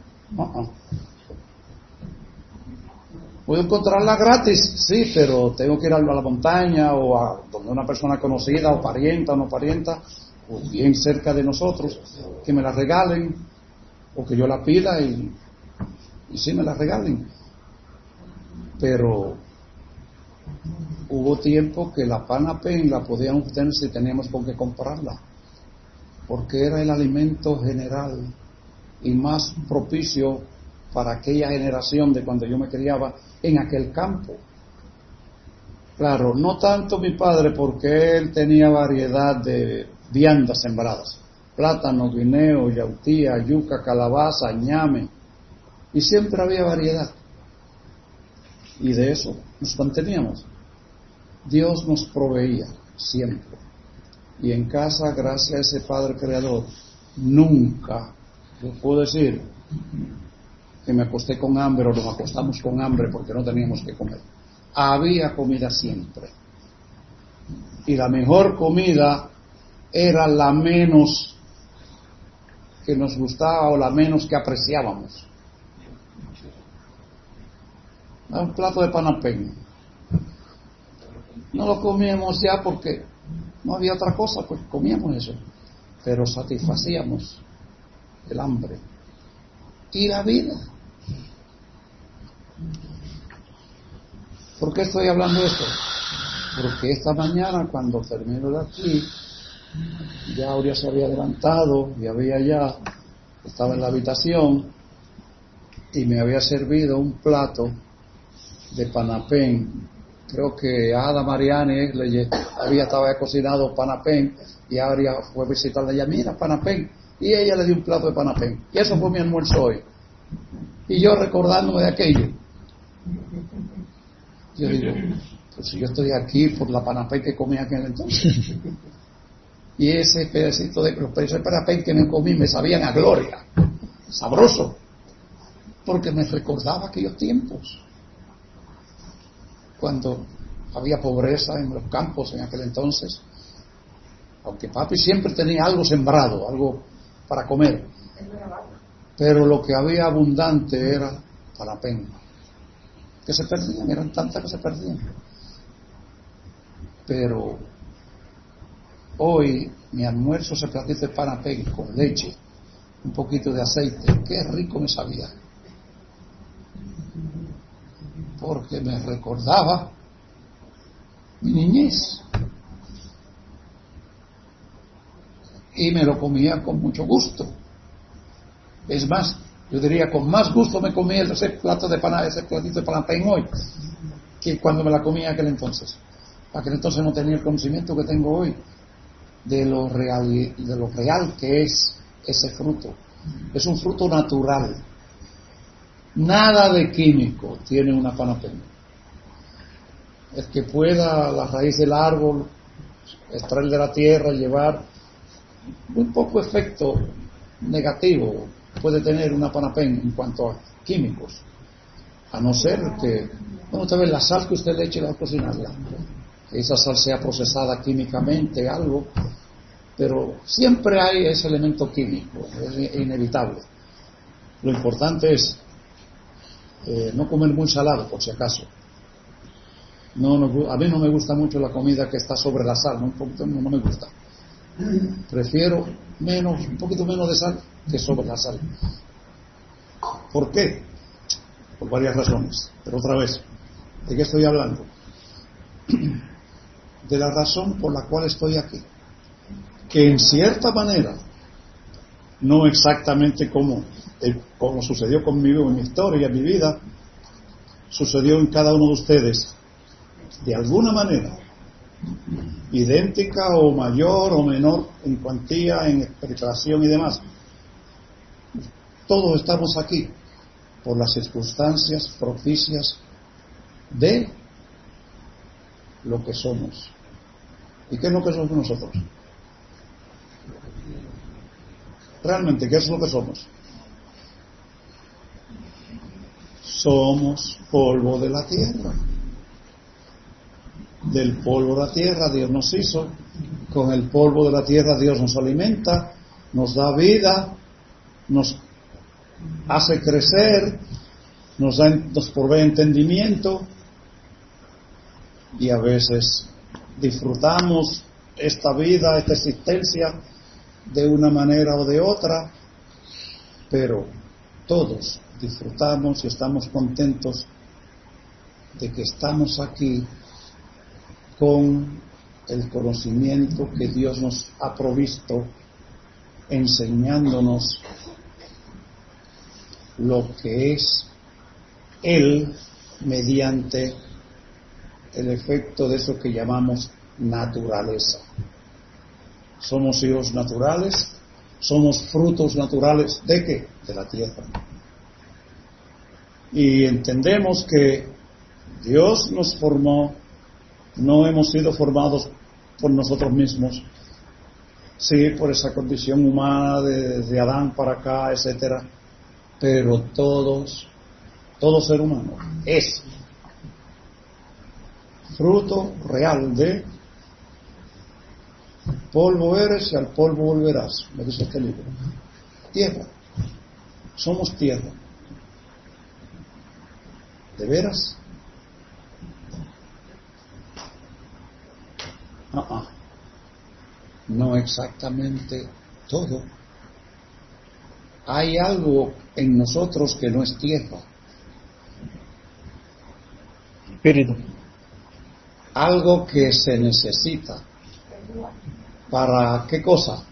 Puedo encontrarla gratis, sí, pero tengo que ir a la montaña o a donde una persona conocida o parienta o no parienta, o bien cerca de nosotros, que me la regalen, o que yo la pida y sí me la regalen. Pero hubo tiempo que la panapén la podíamos obtener si teníamos con qué comprarla, porque era el alimento general y más propicio para aquella generación de cuando yo me criaba en aquel campo. Claro, no tanto mi padre, porque él tenía variedad de viandas sembradas, plátano, guineo, yautía, yuca, calabaza, ñame, y siempre había variedad, y de eso nos manteníamos. Dios nos proveía siempre, y en casa, gracias a ese Padre Creador, nunca, yo puedo decir que me acosté con hambre o nos acostamos con hambre porque no teníamos que comer. Había comida siempre, y la mejor comida era la menos que nos gustaba o la menos que apreciábamos. Un plato de panapén, no lo comíamos ya porque no había otra cosa, pues comíamos eso, pero satisfacíamos el hambre. y la vida. ¿Por qué estoy hablando de esto? Porque esta mañana, cuando termino de aquí, ya Aurea se había levantado y estaba en la habitación y me había servido un plato de panapén. Creo que Ada Mariani estaba cocinado panapén y Aurea fue a visitarla y ella, mira, panapén. Y ella le dio un plato de panapén. Y eso fue mi almuerzo hoy. Y yo recordándome de aquello. Yo digo, pues si yo estoy aquí por la panapén que comí aquel entonces. Y ese pedacito ese panapén que me comí me sabían a gloria. Sabroso. Porque me recordaba aquellos tiempos. Cuando había pobreza en los campos en aquel entonces. Aunque papi siempre tenía algo sembrado, algo para comer. Pero lo que había abundante era panapén. Que se perdían, eran tantas que se perdían. Pero hoy mi almuerzo se platito de panapén con leche, un poquito de aceite. Qué rico me sabía. Porque me recordaba mi niñez. Y me lo comía con mucho gusto. Es más, yo diría, con más gusto me comí ese platito de panapén hoy que cuando me la comía en aquel entonces. Aquel entonces no tenía el conocimiento que tengo hoy de lo real que es ese fruto. Es un fruto natural. Nada de químico tiene una panapén. El que pueda la raíz del árbol extraer de la tierra, llevar muy poco efecto negativo puede tener una panapén en cuanto a químicos, a no ser que, bueno, usted ve la sal que usted le eche a cocinarla, que esa sal sea procesada químicamente, algo, pero siempre hay ese elemento químico, es inevitable. Lo importante es no comer muy salado, por si acaso. A mí no me gusta mucho la comida que está sobre la sal, no me gusta. Prefiero un poquito menos de sal que sobre la sal. ¿Por qué? Por varias razones. Pero otra vez, ¿de qué estoy hablando? De la razón por la cual estoy aquí. Que en cierta manera, no exactamente como sucedió conmigo en mi historia, en mi vida, sucedió en cada uno de ustedes, de alguna manera, idéntica o mayor o menor en cuantía, en explicación y demás. Todos estamos aquí por las circunstancias propicias de lo que somos. ¿Y qué es lo que somos nosotros? Realmente, ¿qué es lo que somos? Somos polvo de la tierra. Del polvo de la tierra Dios nos hizo, con el polvo de la tierra Dios nos alimenta, nos da vida, nos hace crecer, nos provee entendimiento, y a veces disfrutamos esta vida, esta existencia de una manera o de otra, pero todos disfrutamos y estamos contentos de que estamos aquí con el conocimiento que Dios nos ha provisto, enseñándonos lo que es Él mediante el efecto de eso que llamamos naturaleza. Somos hijos naturales, somos frutos naturales ¿de qué? De la tierra. Y entendemos que Dios nos formó. No hemos sido formados por nosotros mismos, sí, por esa condición humana de Adán para acá, etcétera, pero todo ser humano es fruto real de polvo eres y al polvo volverás, me dice este libro. Tierra, somos tierra. ¿De veras? No exactamente todo. hay algo en nosotros que no es tierra. Espíritu. Algo que se necesita. ¿Para qué cosa?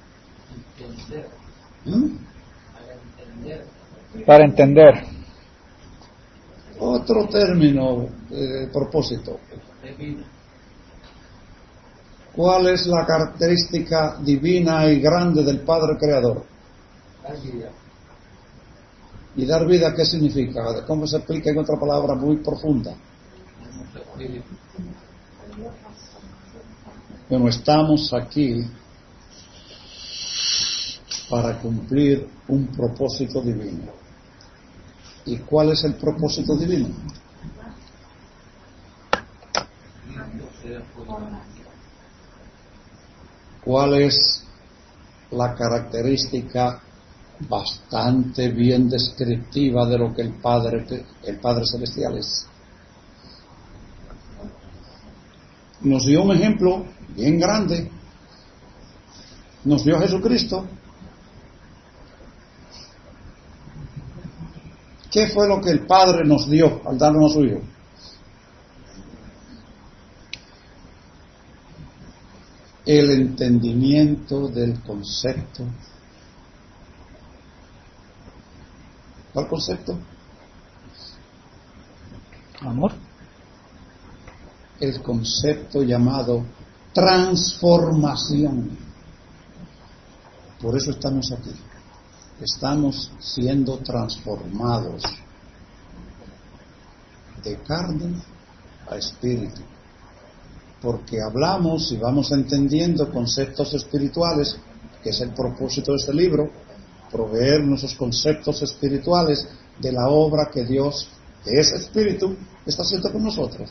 ¿Mm? Para entender. Otro término, propósito. ¿Cuál es la característica divina y grande del Padre Creador? ¿Y dar vida qué significa? ¿Cómo se explica en otra palabra muy profunda? Bueno, estamos aquí para cumplir un propósito divino. ¿Y cuál es el propósito divino? ¿Cuál es la característica bastante bien descriptiva de lo que el Padre Celestial es? Nos dio un ejemplo bien grande. Nos dio a Jesucristo. ¿Qué fue lo que el Padre nos dio al darnos a su Hijo? El entendimiento del concepto. ¿Cuál concepto? Amor. El concepto llamado transformación. Por eso estamos aquí. Estamos siendo transformados de carne a espíritu. Porque hablamos y vamos entendiendo conceptos espirituales, que es el propósito de este libro, proveer nuestros conceptos espirituales de la obra que Dios, que es espíritu, está haciendo con nosotros.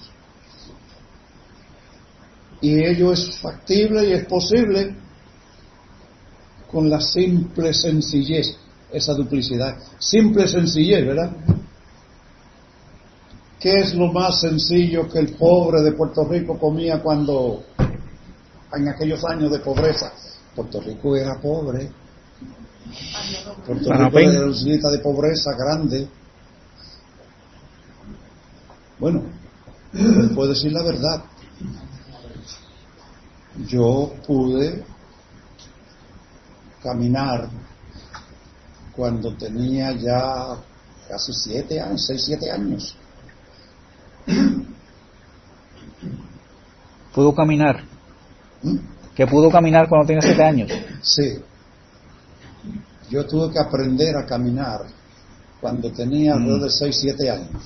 Y ello es factible y es posible con la simple sencillez, esa duplicidad. Simple sencillez, ¿verdad? ¿Qué es lo más sencillo que el pobre de Puerto Rico comía cuando, en aquellos años de pobreza? Puerto Rico era pobre. Puerto Rico era una islita de pobreza grande. Bueno, puedo decir la verdad. Yo pude caminar cuando tenía ya casi 7 años, 6, 7 años. ¿Pudo caminar? ¿Mm? ¿Que pudo caminar cuando tenía 7 años? Sí. Yo tuve que aprender a caminar cuando tenía alrededor de 6, 7 años.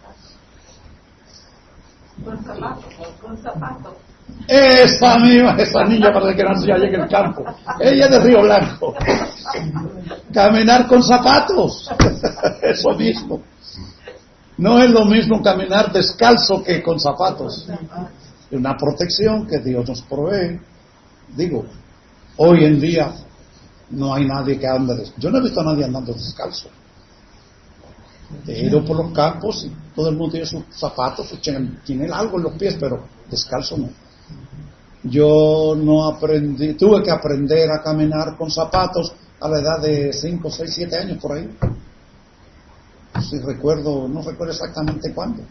Con zapatos. Esa niña parece que nació allá en el campo. Ella es de Río Blanco. Caminar con zapatos. Eso mismo. No es lo mismo caminar descalzo que con zapatos. Es una protección que Dios nos provee. Digo, hoy en día no hay nadie que ande descalzo. Yo no he visto a nadie andando descalzo. He ido por los campos y todo el mundo tiene sus zapatos, tiene algo en los pies, pero descalzo no. Yo no aprendí, tuve que aprender a caminar con zapatos a la edad de 5, 6, 7 años por ahí. Si recuerdo, no recuerdo exactamente cuándo.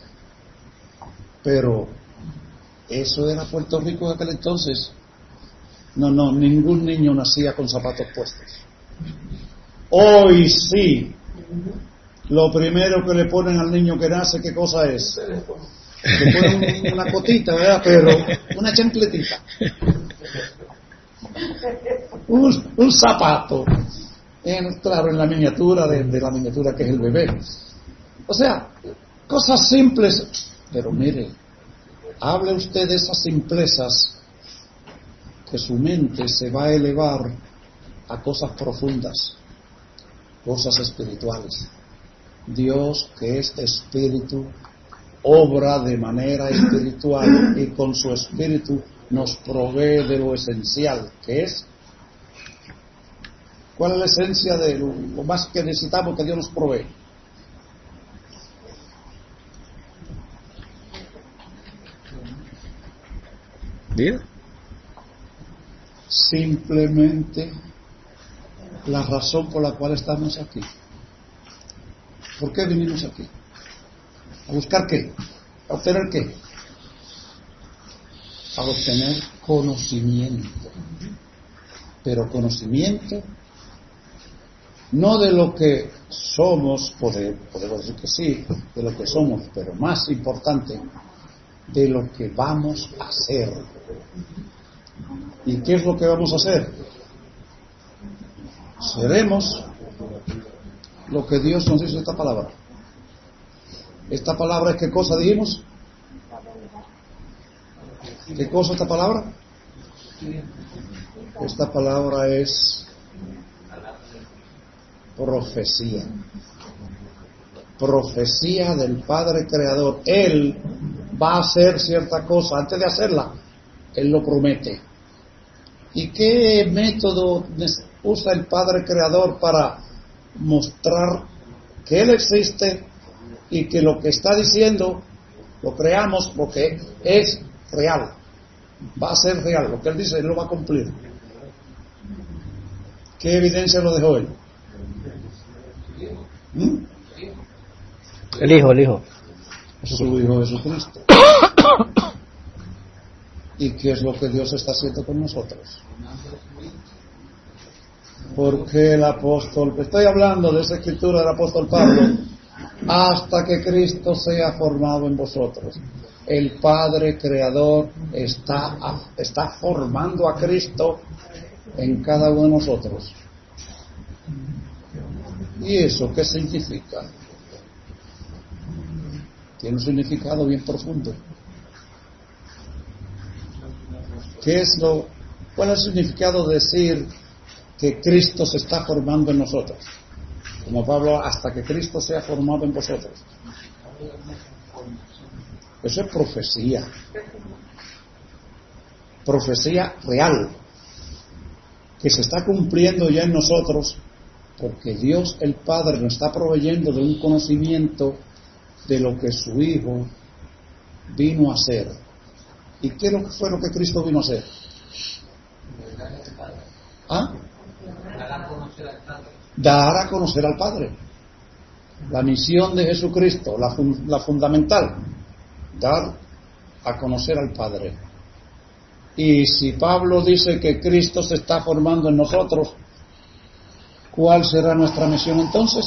Pero eso era Puerto Rico de aquel entonces. No, ningún niño nacía con zapatos puestos. Hoy sí. Lo primero que le ponen al niño que nace, ¿qué cosa es? Le ponen una cotita, ¿verdad? Pero una chancletita. Un zapato. Claro, en la miniatura de la miniatura que es el bebé. O sea, cosas simples. Pero mire, hable usted de esas simplezas, que su mente se va a elevar a cosas profundas, cosas espirituales. Dios, que es espíritu, obra de manera espiritual y con su espíritu nos provee de lo esencial, que es, ¿cuál es la esencia de lo más que necesitamos que Dios nos provee? ¿Vida? Simplemente la razón por la cual estamos aquí. ¿Por qué vinimos aquí? ¿A buscar qué? ¿A obtener qué? A obtener conocimiento. Pero conocimiento no de lo que somos, podemos decir que sí, de lo que somos, pero más importante, de lo que vamos a hacer. ¿Y qué es lo que vamos a hacer? Seremos lo que Dios nos dice en esta palabra. ¿Esta palabra es qué cosa dijimos? ¿Qué cosa esta palabra? Esta palabra es profecía. Profecía del Padre Creador. Él va a hacer cierta cosa. Antes de hacerla, Él lo promete. ¿Y qué método usa el Padre Creador para mostrar que Él existe y que lo que está diciendo lo creamos porque es real? Va a ser real. Lo que Él dice, Él lo va a cumplir. ¿Qué evidencia lo dejó Él? El Hijo. Su Hijo Jesucristo. ¿Y qué es lo que Dios está haciendo con nosotros? Porque el apóstol, estoy hablando de esa escritura del apóstol Pablo, hasta que Cristo sea formado en vosotros. El Padre Creador está formando a Cristo en cada uno de nosotros. ¿Y eso qué significa? Tiene un significado bien profundo. ¿Cuál es el significado de decir que Cristo se está formando en nosotros? Como Pablo, hasta que Cristo sea formado en vosotros. Eso es profecía. Profecía real, que se está cumpliendo ya en nosotros, porque Dios el Padre nos está proveyendo de un conocimiento de lo que su Hijo vino a hacer. ¿Y qué fue lo que Cristo vino a hacer? ¿Ah? Dar a conocer al Padre. La misión de Jesucristo, la fundamental, dar a conocer al Padre. Y si Pablo dice que Cristo se está formando en nosotros, ¿cuál será nuestra misión entonces?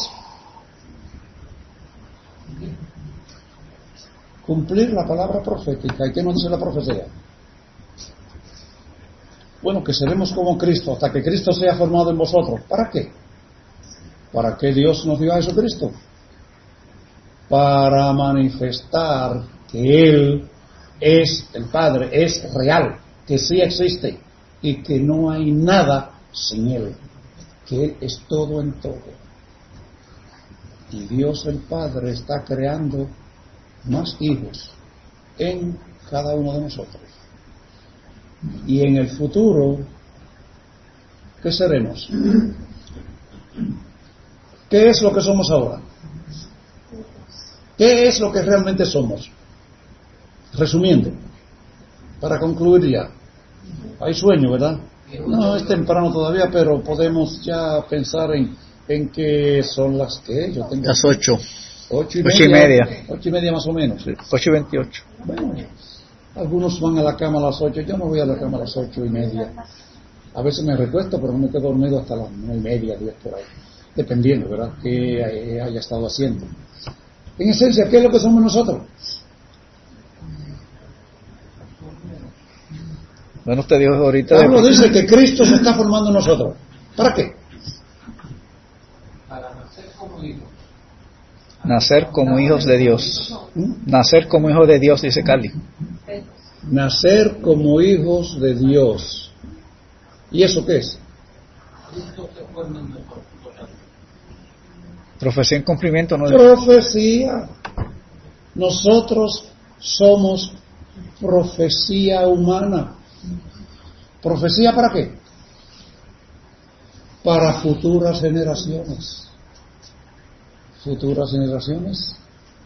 Cumplir la palabra profética. ¿Y qué nos dice la profecía? Bueno, que seremos como Cristo hasta que Cristo sea formado en vosotros. ¿Para qué? ¿Para qué Dios nos dio a Jesucristo? Para manifestar que Él es el Padre, es real, que sí existe y que no hay nada sin Él, que Él es todo en todo. Y Dios el Padre está creando más hijos en cada uno de nosotros. Y en el futuro, ¿qué seremos? ¿Qué es lo que somos ahora? ¿Qué es lo que realmente somos? Resumiendo, para concluir ya. Hay sueño, ¿verdad? No, es temprano todavía, pero podemos ya pensar en que son las que yo tengo. Las 8. 8:30. 8:30 más o menos. Sí, 8:28. Bueno, algunos van a la cama a las 8. Yo no voy a la cama a las 8:30. A veces me recuesto, pero no me quedo dormido hasta las 9:30, 10 por ahí. Dependiendo, ¿verdad?, qué haya estado haciendo. En esencia, ¿qué es lo que somos nosotros? Bueno, usted dijo ahorita... Pablo dice que Cristo se está formando en nosotros. ¿Para qué? Para nacer como hijos. Nacer como hijos de Dios. Nacer como hijos de Dios, dice Cali. Nacer como hijos de Dios. ¿Y eso qué es? Cristo se forma en nosotros. Profecía en cumplimiento, ¿no? Profecía. Nosotros somos profecía humana. ¿Profecía para qué? Para futuras generaciones. Futuras generaciones.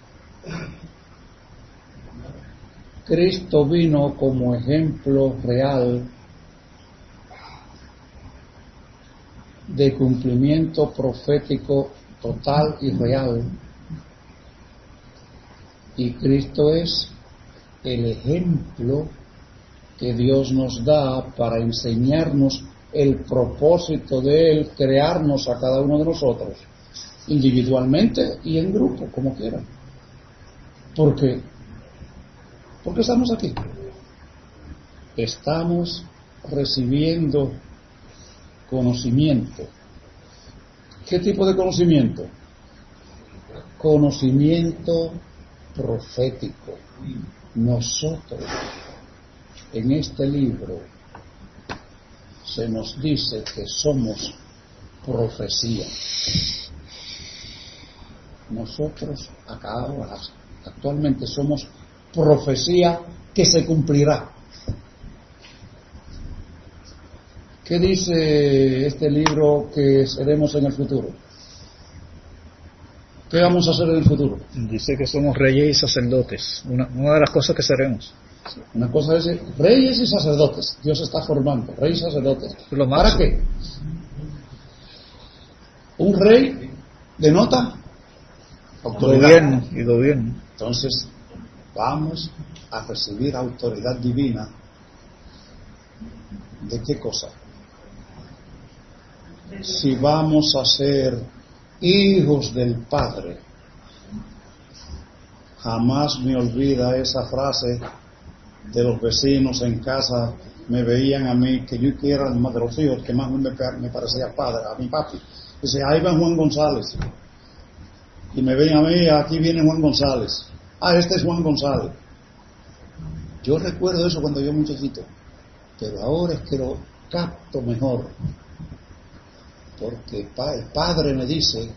Cristo vino como ejemplo real de cumplimiento profético total y real. Y Cristo es el ejemplo que Dios nos da para enseñarnos el propósito de Él, crearnos a cada uno de nosotros, individualmente y en grupo, como quieran. ¿Por qué? Porque estamos aquí. Estamos recibiendo conocimiento. ¿Qué tipo de conocimiento? Conocimiento profético. Nosotros, en este libro, se nos dice que somos profecía. Nosotros acá ahora, actualmente somos profecía que se cumplirá. ¿Qué dice este libro que seremos en el futuro? ¿Qué vamos a hacer en el futuro? Dice que somos reyes y sacerdotes. Una de las cosas que seremos. Una cosa es reyes y sacerdotes. Dios está formando reyes y sacerdotes. ¿Para qué? Un rey denota autoridad. Gobierno. Entonces, vamos a recibir autoridad divina. ¿De qué cosa? Si vamos a ser hijos del Padre. Jamás me olvida esa frase de los vecinos en casa. Me veían a mí, que yo era el más de los hijos que más me parecía padre, a mi papi. Dice, ahí va Juan González. Y me ven a mí, aquí viene Juan González. Este es Juan González. Yo recuerdo eso cuando yo muchachito, pero ahora es que lo capto mejor, porque el Padre me dice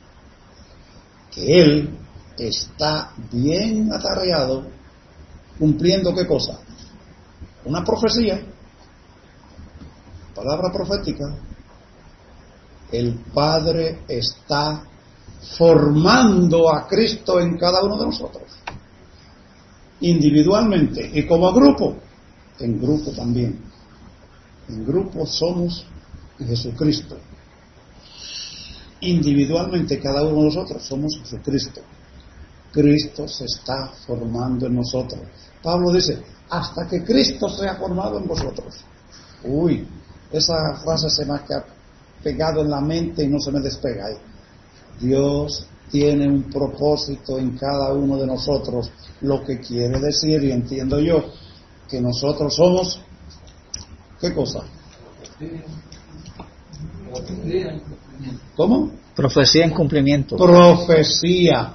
que Él está bien atareado cumpliendo ¿qué cosa? Una profecía, palabra profética. El Padre está formando a Cristo en cada uno de nosotros, individualmente y como grupo. En grupo también. En grupo somos Jesucristo. Individualmente cada uno de nosotros somos Jesucristo. Cristo se está formando en nosotros. Pablo dice, hasta que Cristo sea formado en vosotros. Esa frase se me ha pegado en la mente y no se me despega ahí. Dios tiene un propósito en cada uno de nosotros, lo que quiere decir, y entiendo yo, que nosotros somos, ¿qué cosa? ¿Cómo? Profecía en cumplimiento. Profecía.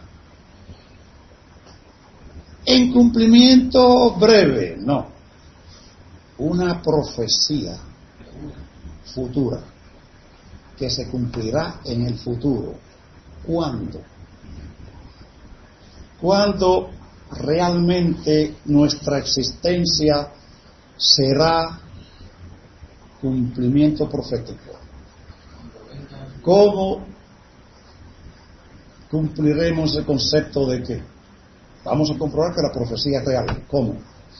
En cumplimiento breve, no. Una profecía futura, que se cumplirá en el futuro. ¿Cuándo? Cuando realmente nuestra existencia será cumplimiento profético. ¿Cómo cumpliremos el concepto de que vamos a comprobar que la profecía es real? ¿Cómo?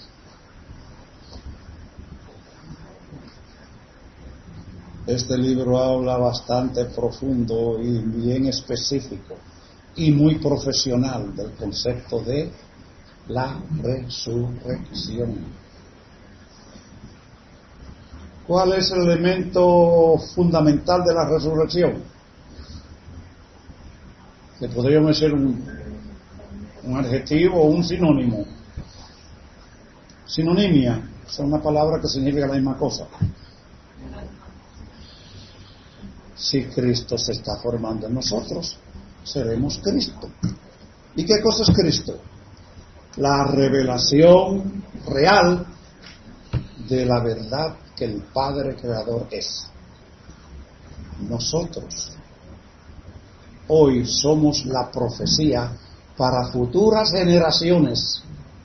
Este libro habla bastante profundo y bien específico y muy profesional del concepto de la resurrección. ¿Cuál es el elemento fundamental de la resurrección? Que podríamos decir un adjetivo o un sinónimo. Sinonimia es una palabra que significa la misma cosa. Si Cristo se está formando en nosotros, seremos Cristo. ¿Y qué cosa es Cristo? La revelación real de la verdad que el Padre Creador es. Nosotros hoy somos la profecía para futuras generaciones.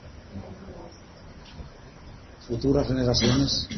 Futuras generaciones.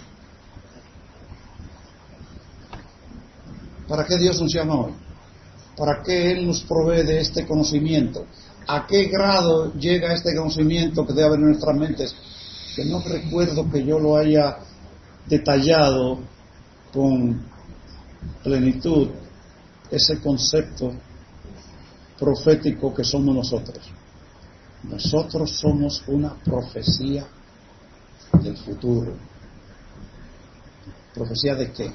¿Para qué Dios nos llama hoy? ¿Para qué Él nos provee de este conocimiento? ¿A qué grado llega este conocimiento que debe haber en nuestras mentes? Que no recuerdo que yo lo haya detallado con plenitud ese concepto profético que somos nosotros. Nosotros somos una profecía del futuro. ¿Profecía de qué?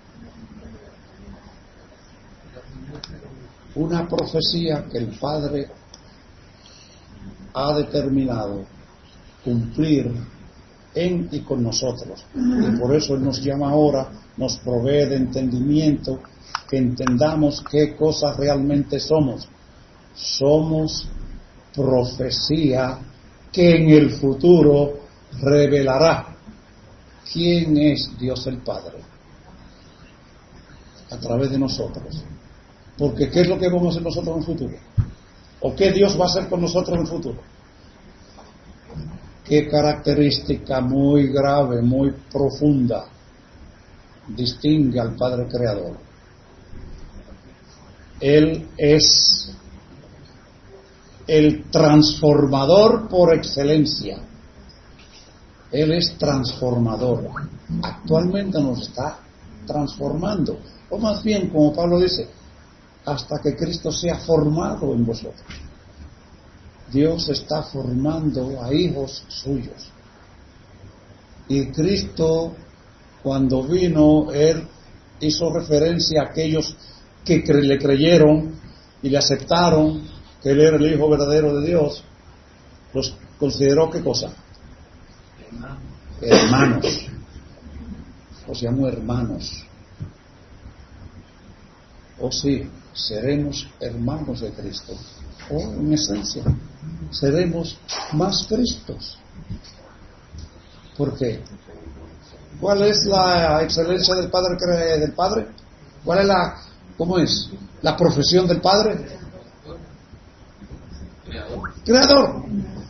Una profecía que el Padre ha determinado cumplir en y con nosotros. Y por eso Él nos llama ahora, nos provee de entendimiento, que entendamos qué cosas realmente somos. Somos profecía que en el futuro revelará quién es Dios el Padre a través de nosotros. Porque ¿qué es lo que vamos a hacer nosotros en el futuro? ¿O qué Dios va a hacer con nosotros en el futuro? ¿Qué característica muy grave, muy profunda distingue al Padre Creador? Él es el transformador por excelencia. Él es transformador. Actualmente nos está transformando. O más bien, como Pablo dice, hasta que Cristo sea formado en vosotros. Dios está formando a hijos suyos. Y Cristo, cuando vino, Él hizo referencia a aquellos que le creyeron y le aceptaron que Él era el Hijo verdadero de Dios. Los consideró, ¿qué cosa? Hermanos. Los llamó hermanos. Oh sí, seremos hermanos de Cristo. O en esencia, seremos más Cristos. ¿Por qué? ¿Cuál es la excelencia del Padre? ¿Cuál es cómo es? La profesión del Padre. Creador.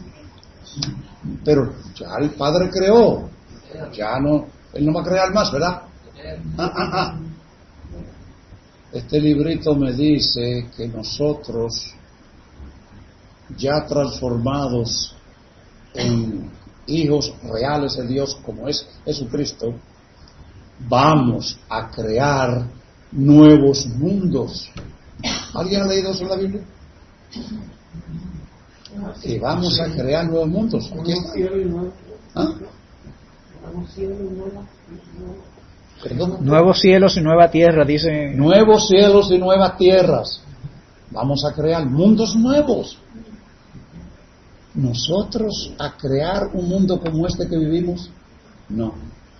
Pero ya el Padre creó. Ya no, Él no va a crear más, ¿verdad? Este librito me dice que nosotros, ya transformados en hijos reales de Dios como es Jesucristo, vamos a crear nuevos mundos. ¿Alguien ha leído eso en la Biblia? Que vamos a crear nuevos mundos. Aquí está. ¿Ah? ¿Perdón? Nuevos cielos y nueva tierra, dice. Nuevos cielos y nuevas tierras. Vamos a crear mundos nuevos. ¿Nosotros a crear un mundo como este que vivimos? No.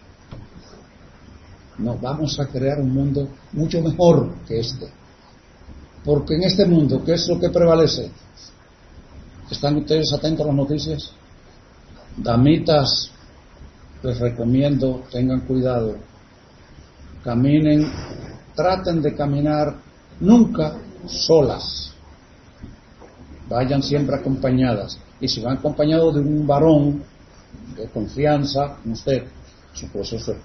No, vamos a crear un mundo mucho mejor que este. Porque en este mundo, ¿qué es lo que prevalece? ¿Están ustedes atentos a las noticias? Damitas, les recomiendo, tengan cuidado. Caminen, traten de caminar nunca solas. Vayan siempre acompañadas. Y si van acompañados de un varón de confianza, usted, su proceso,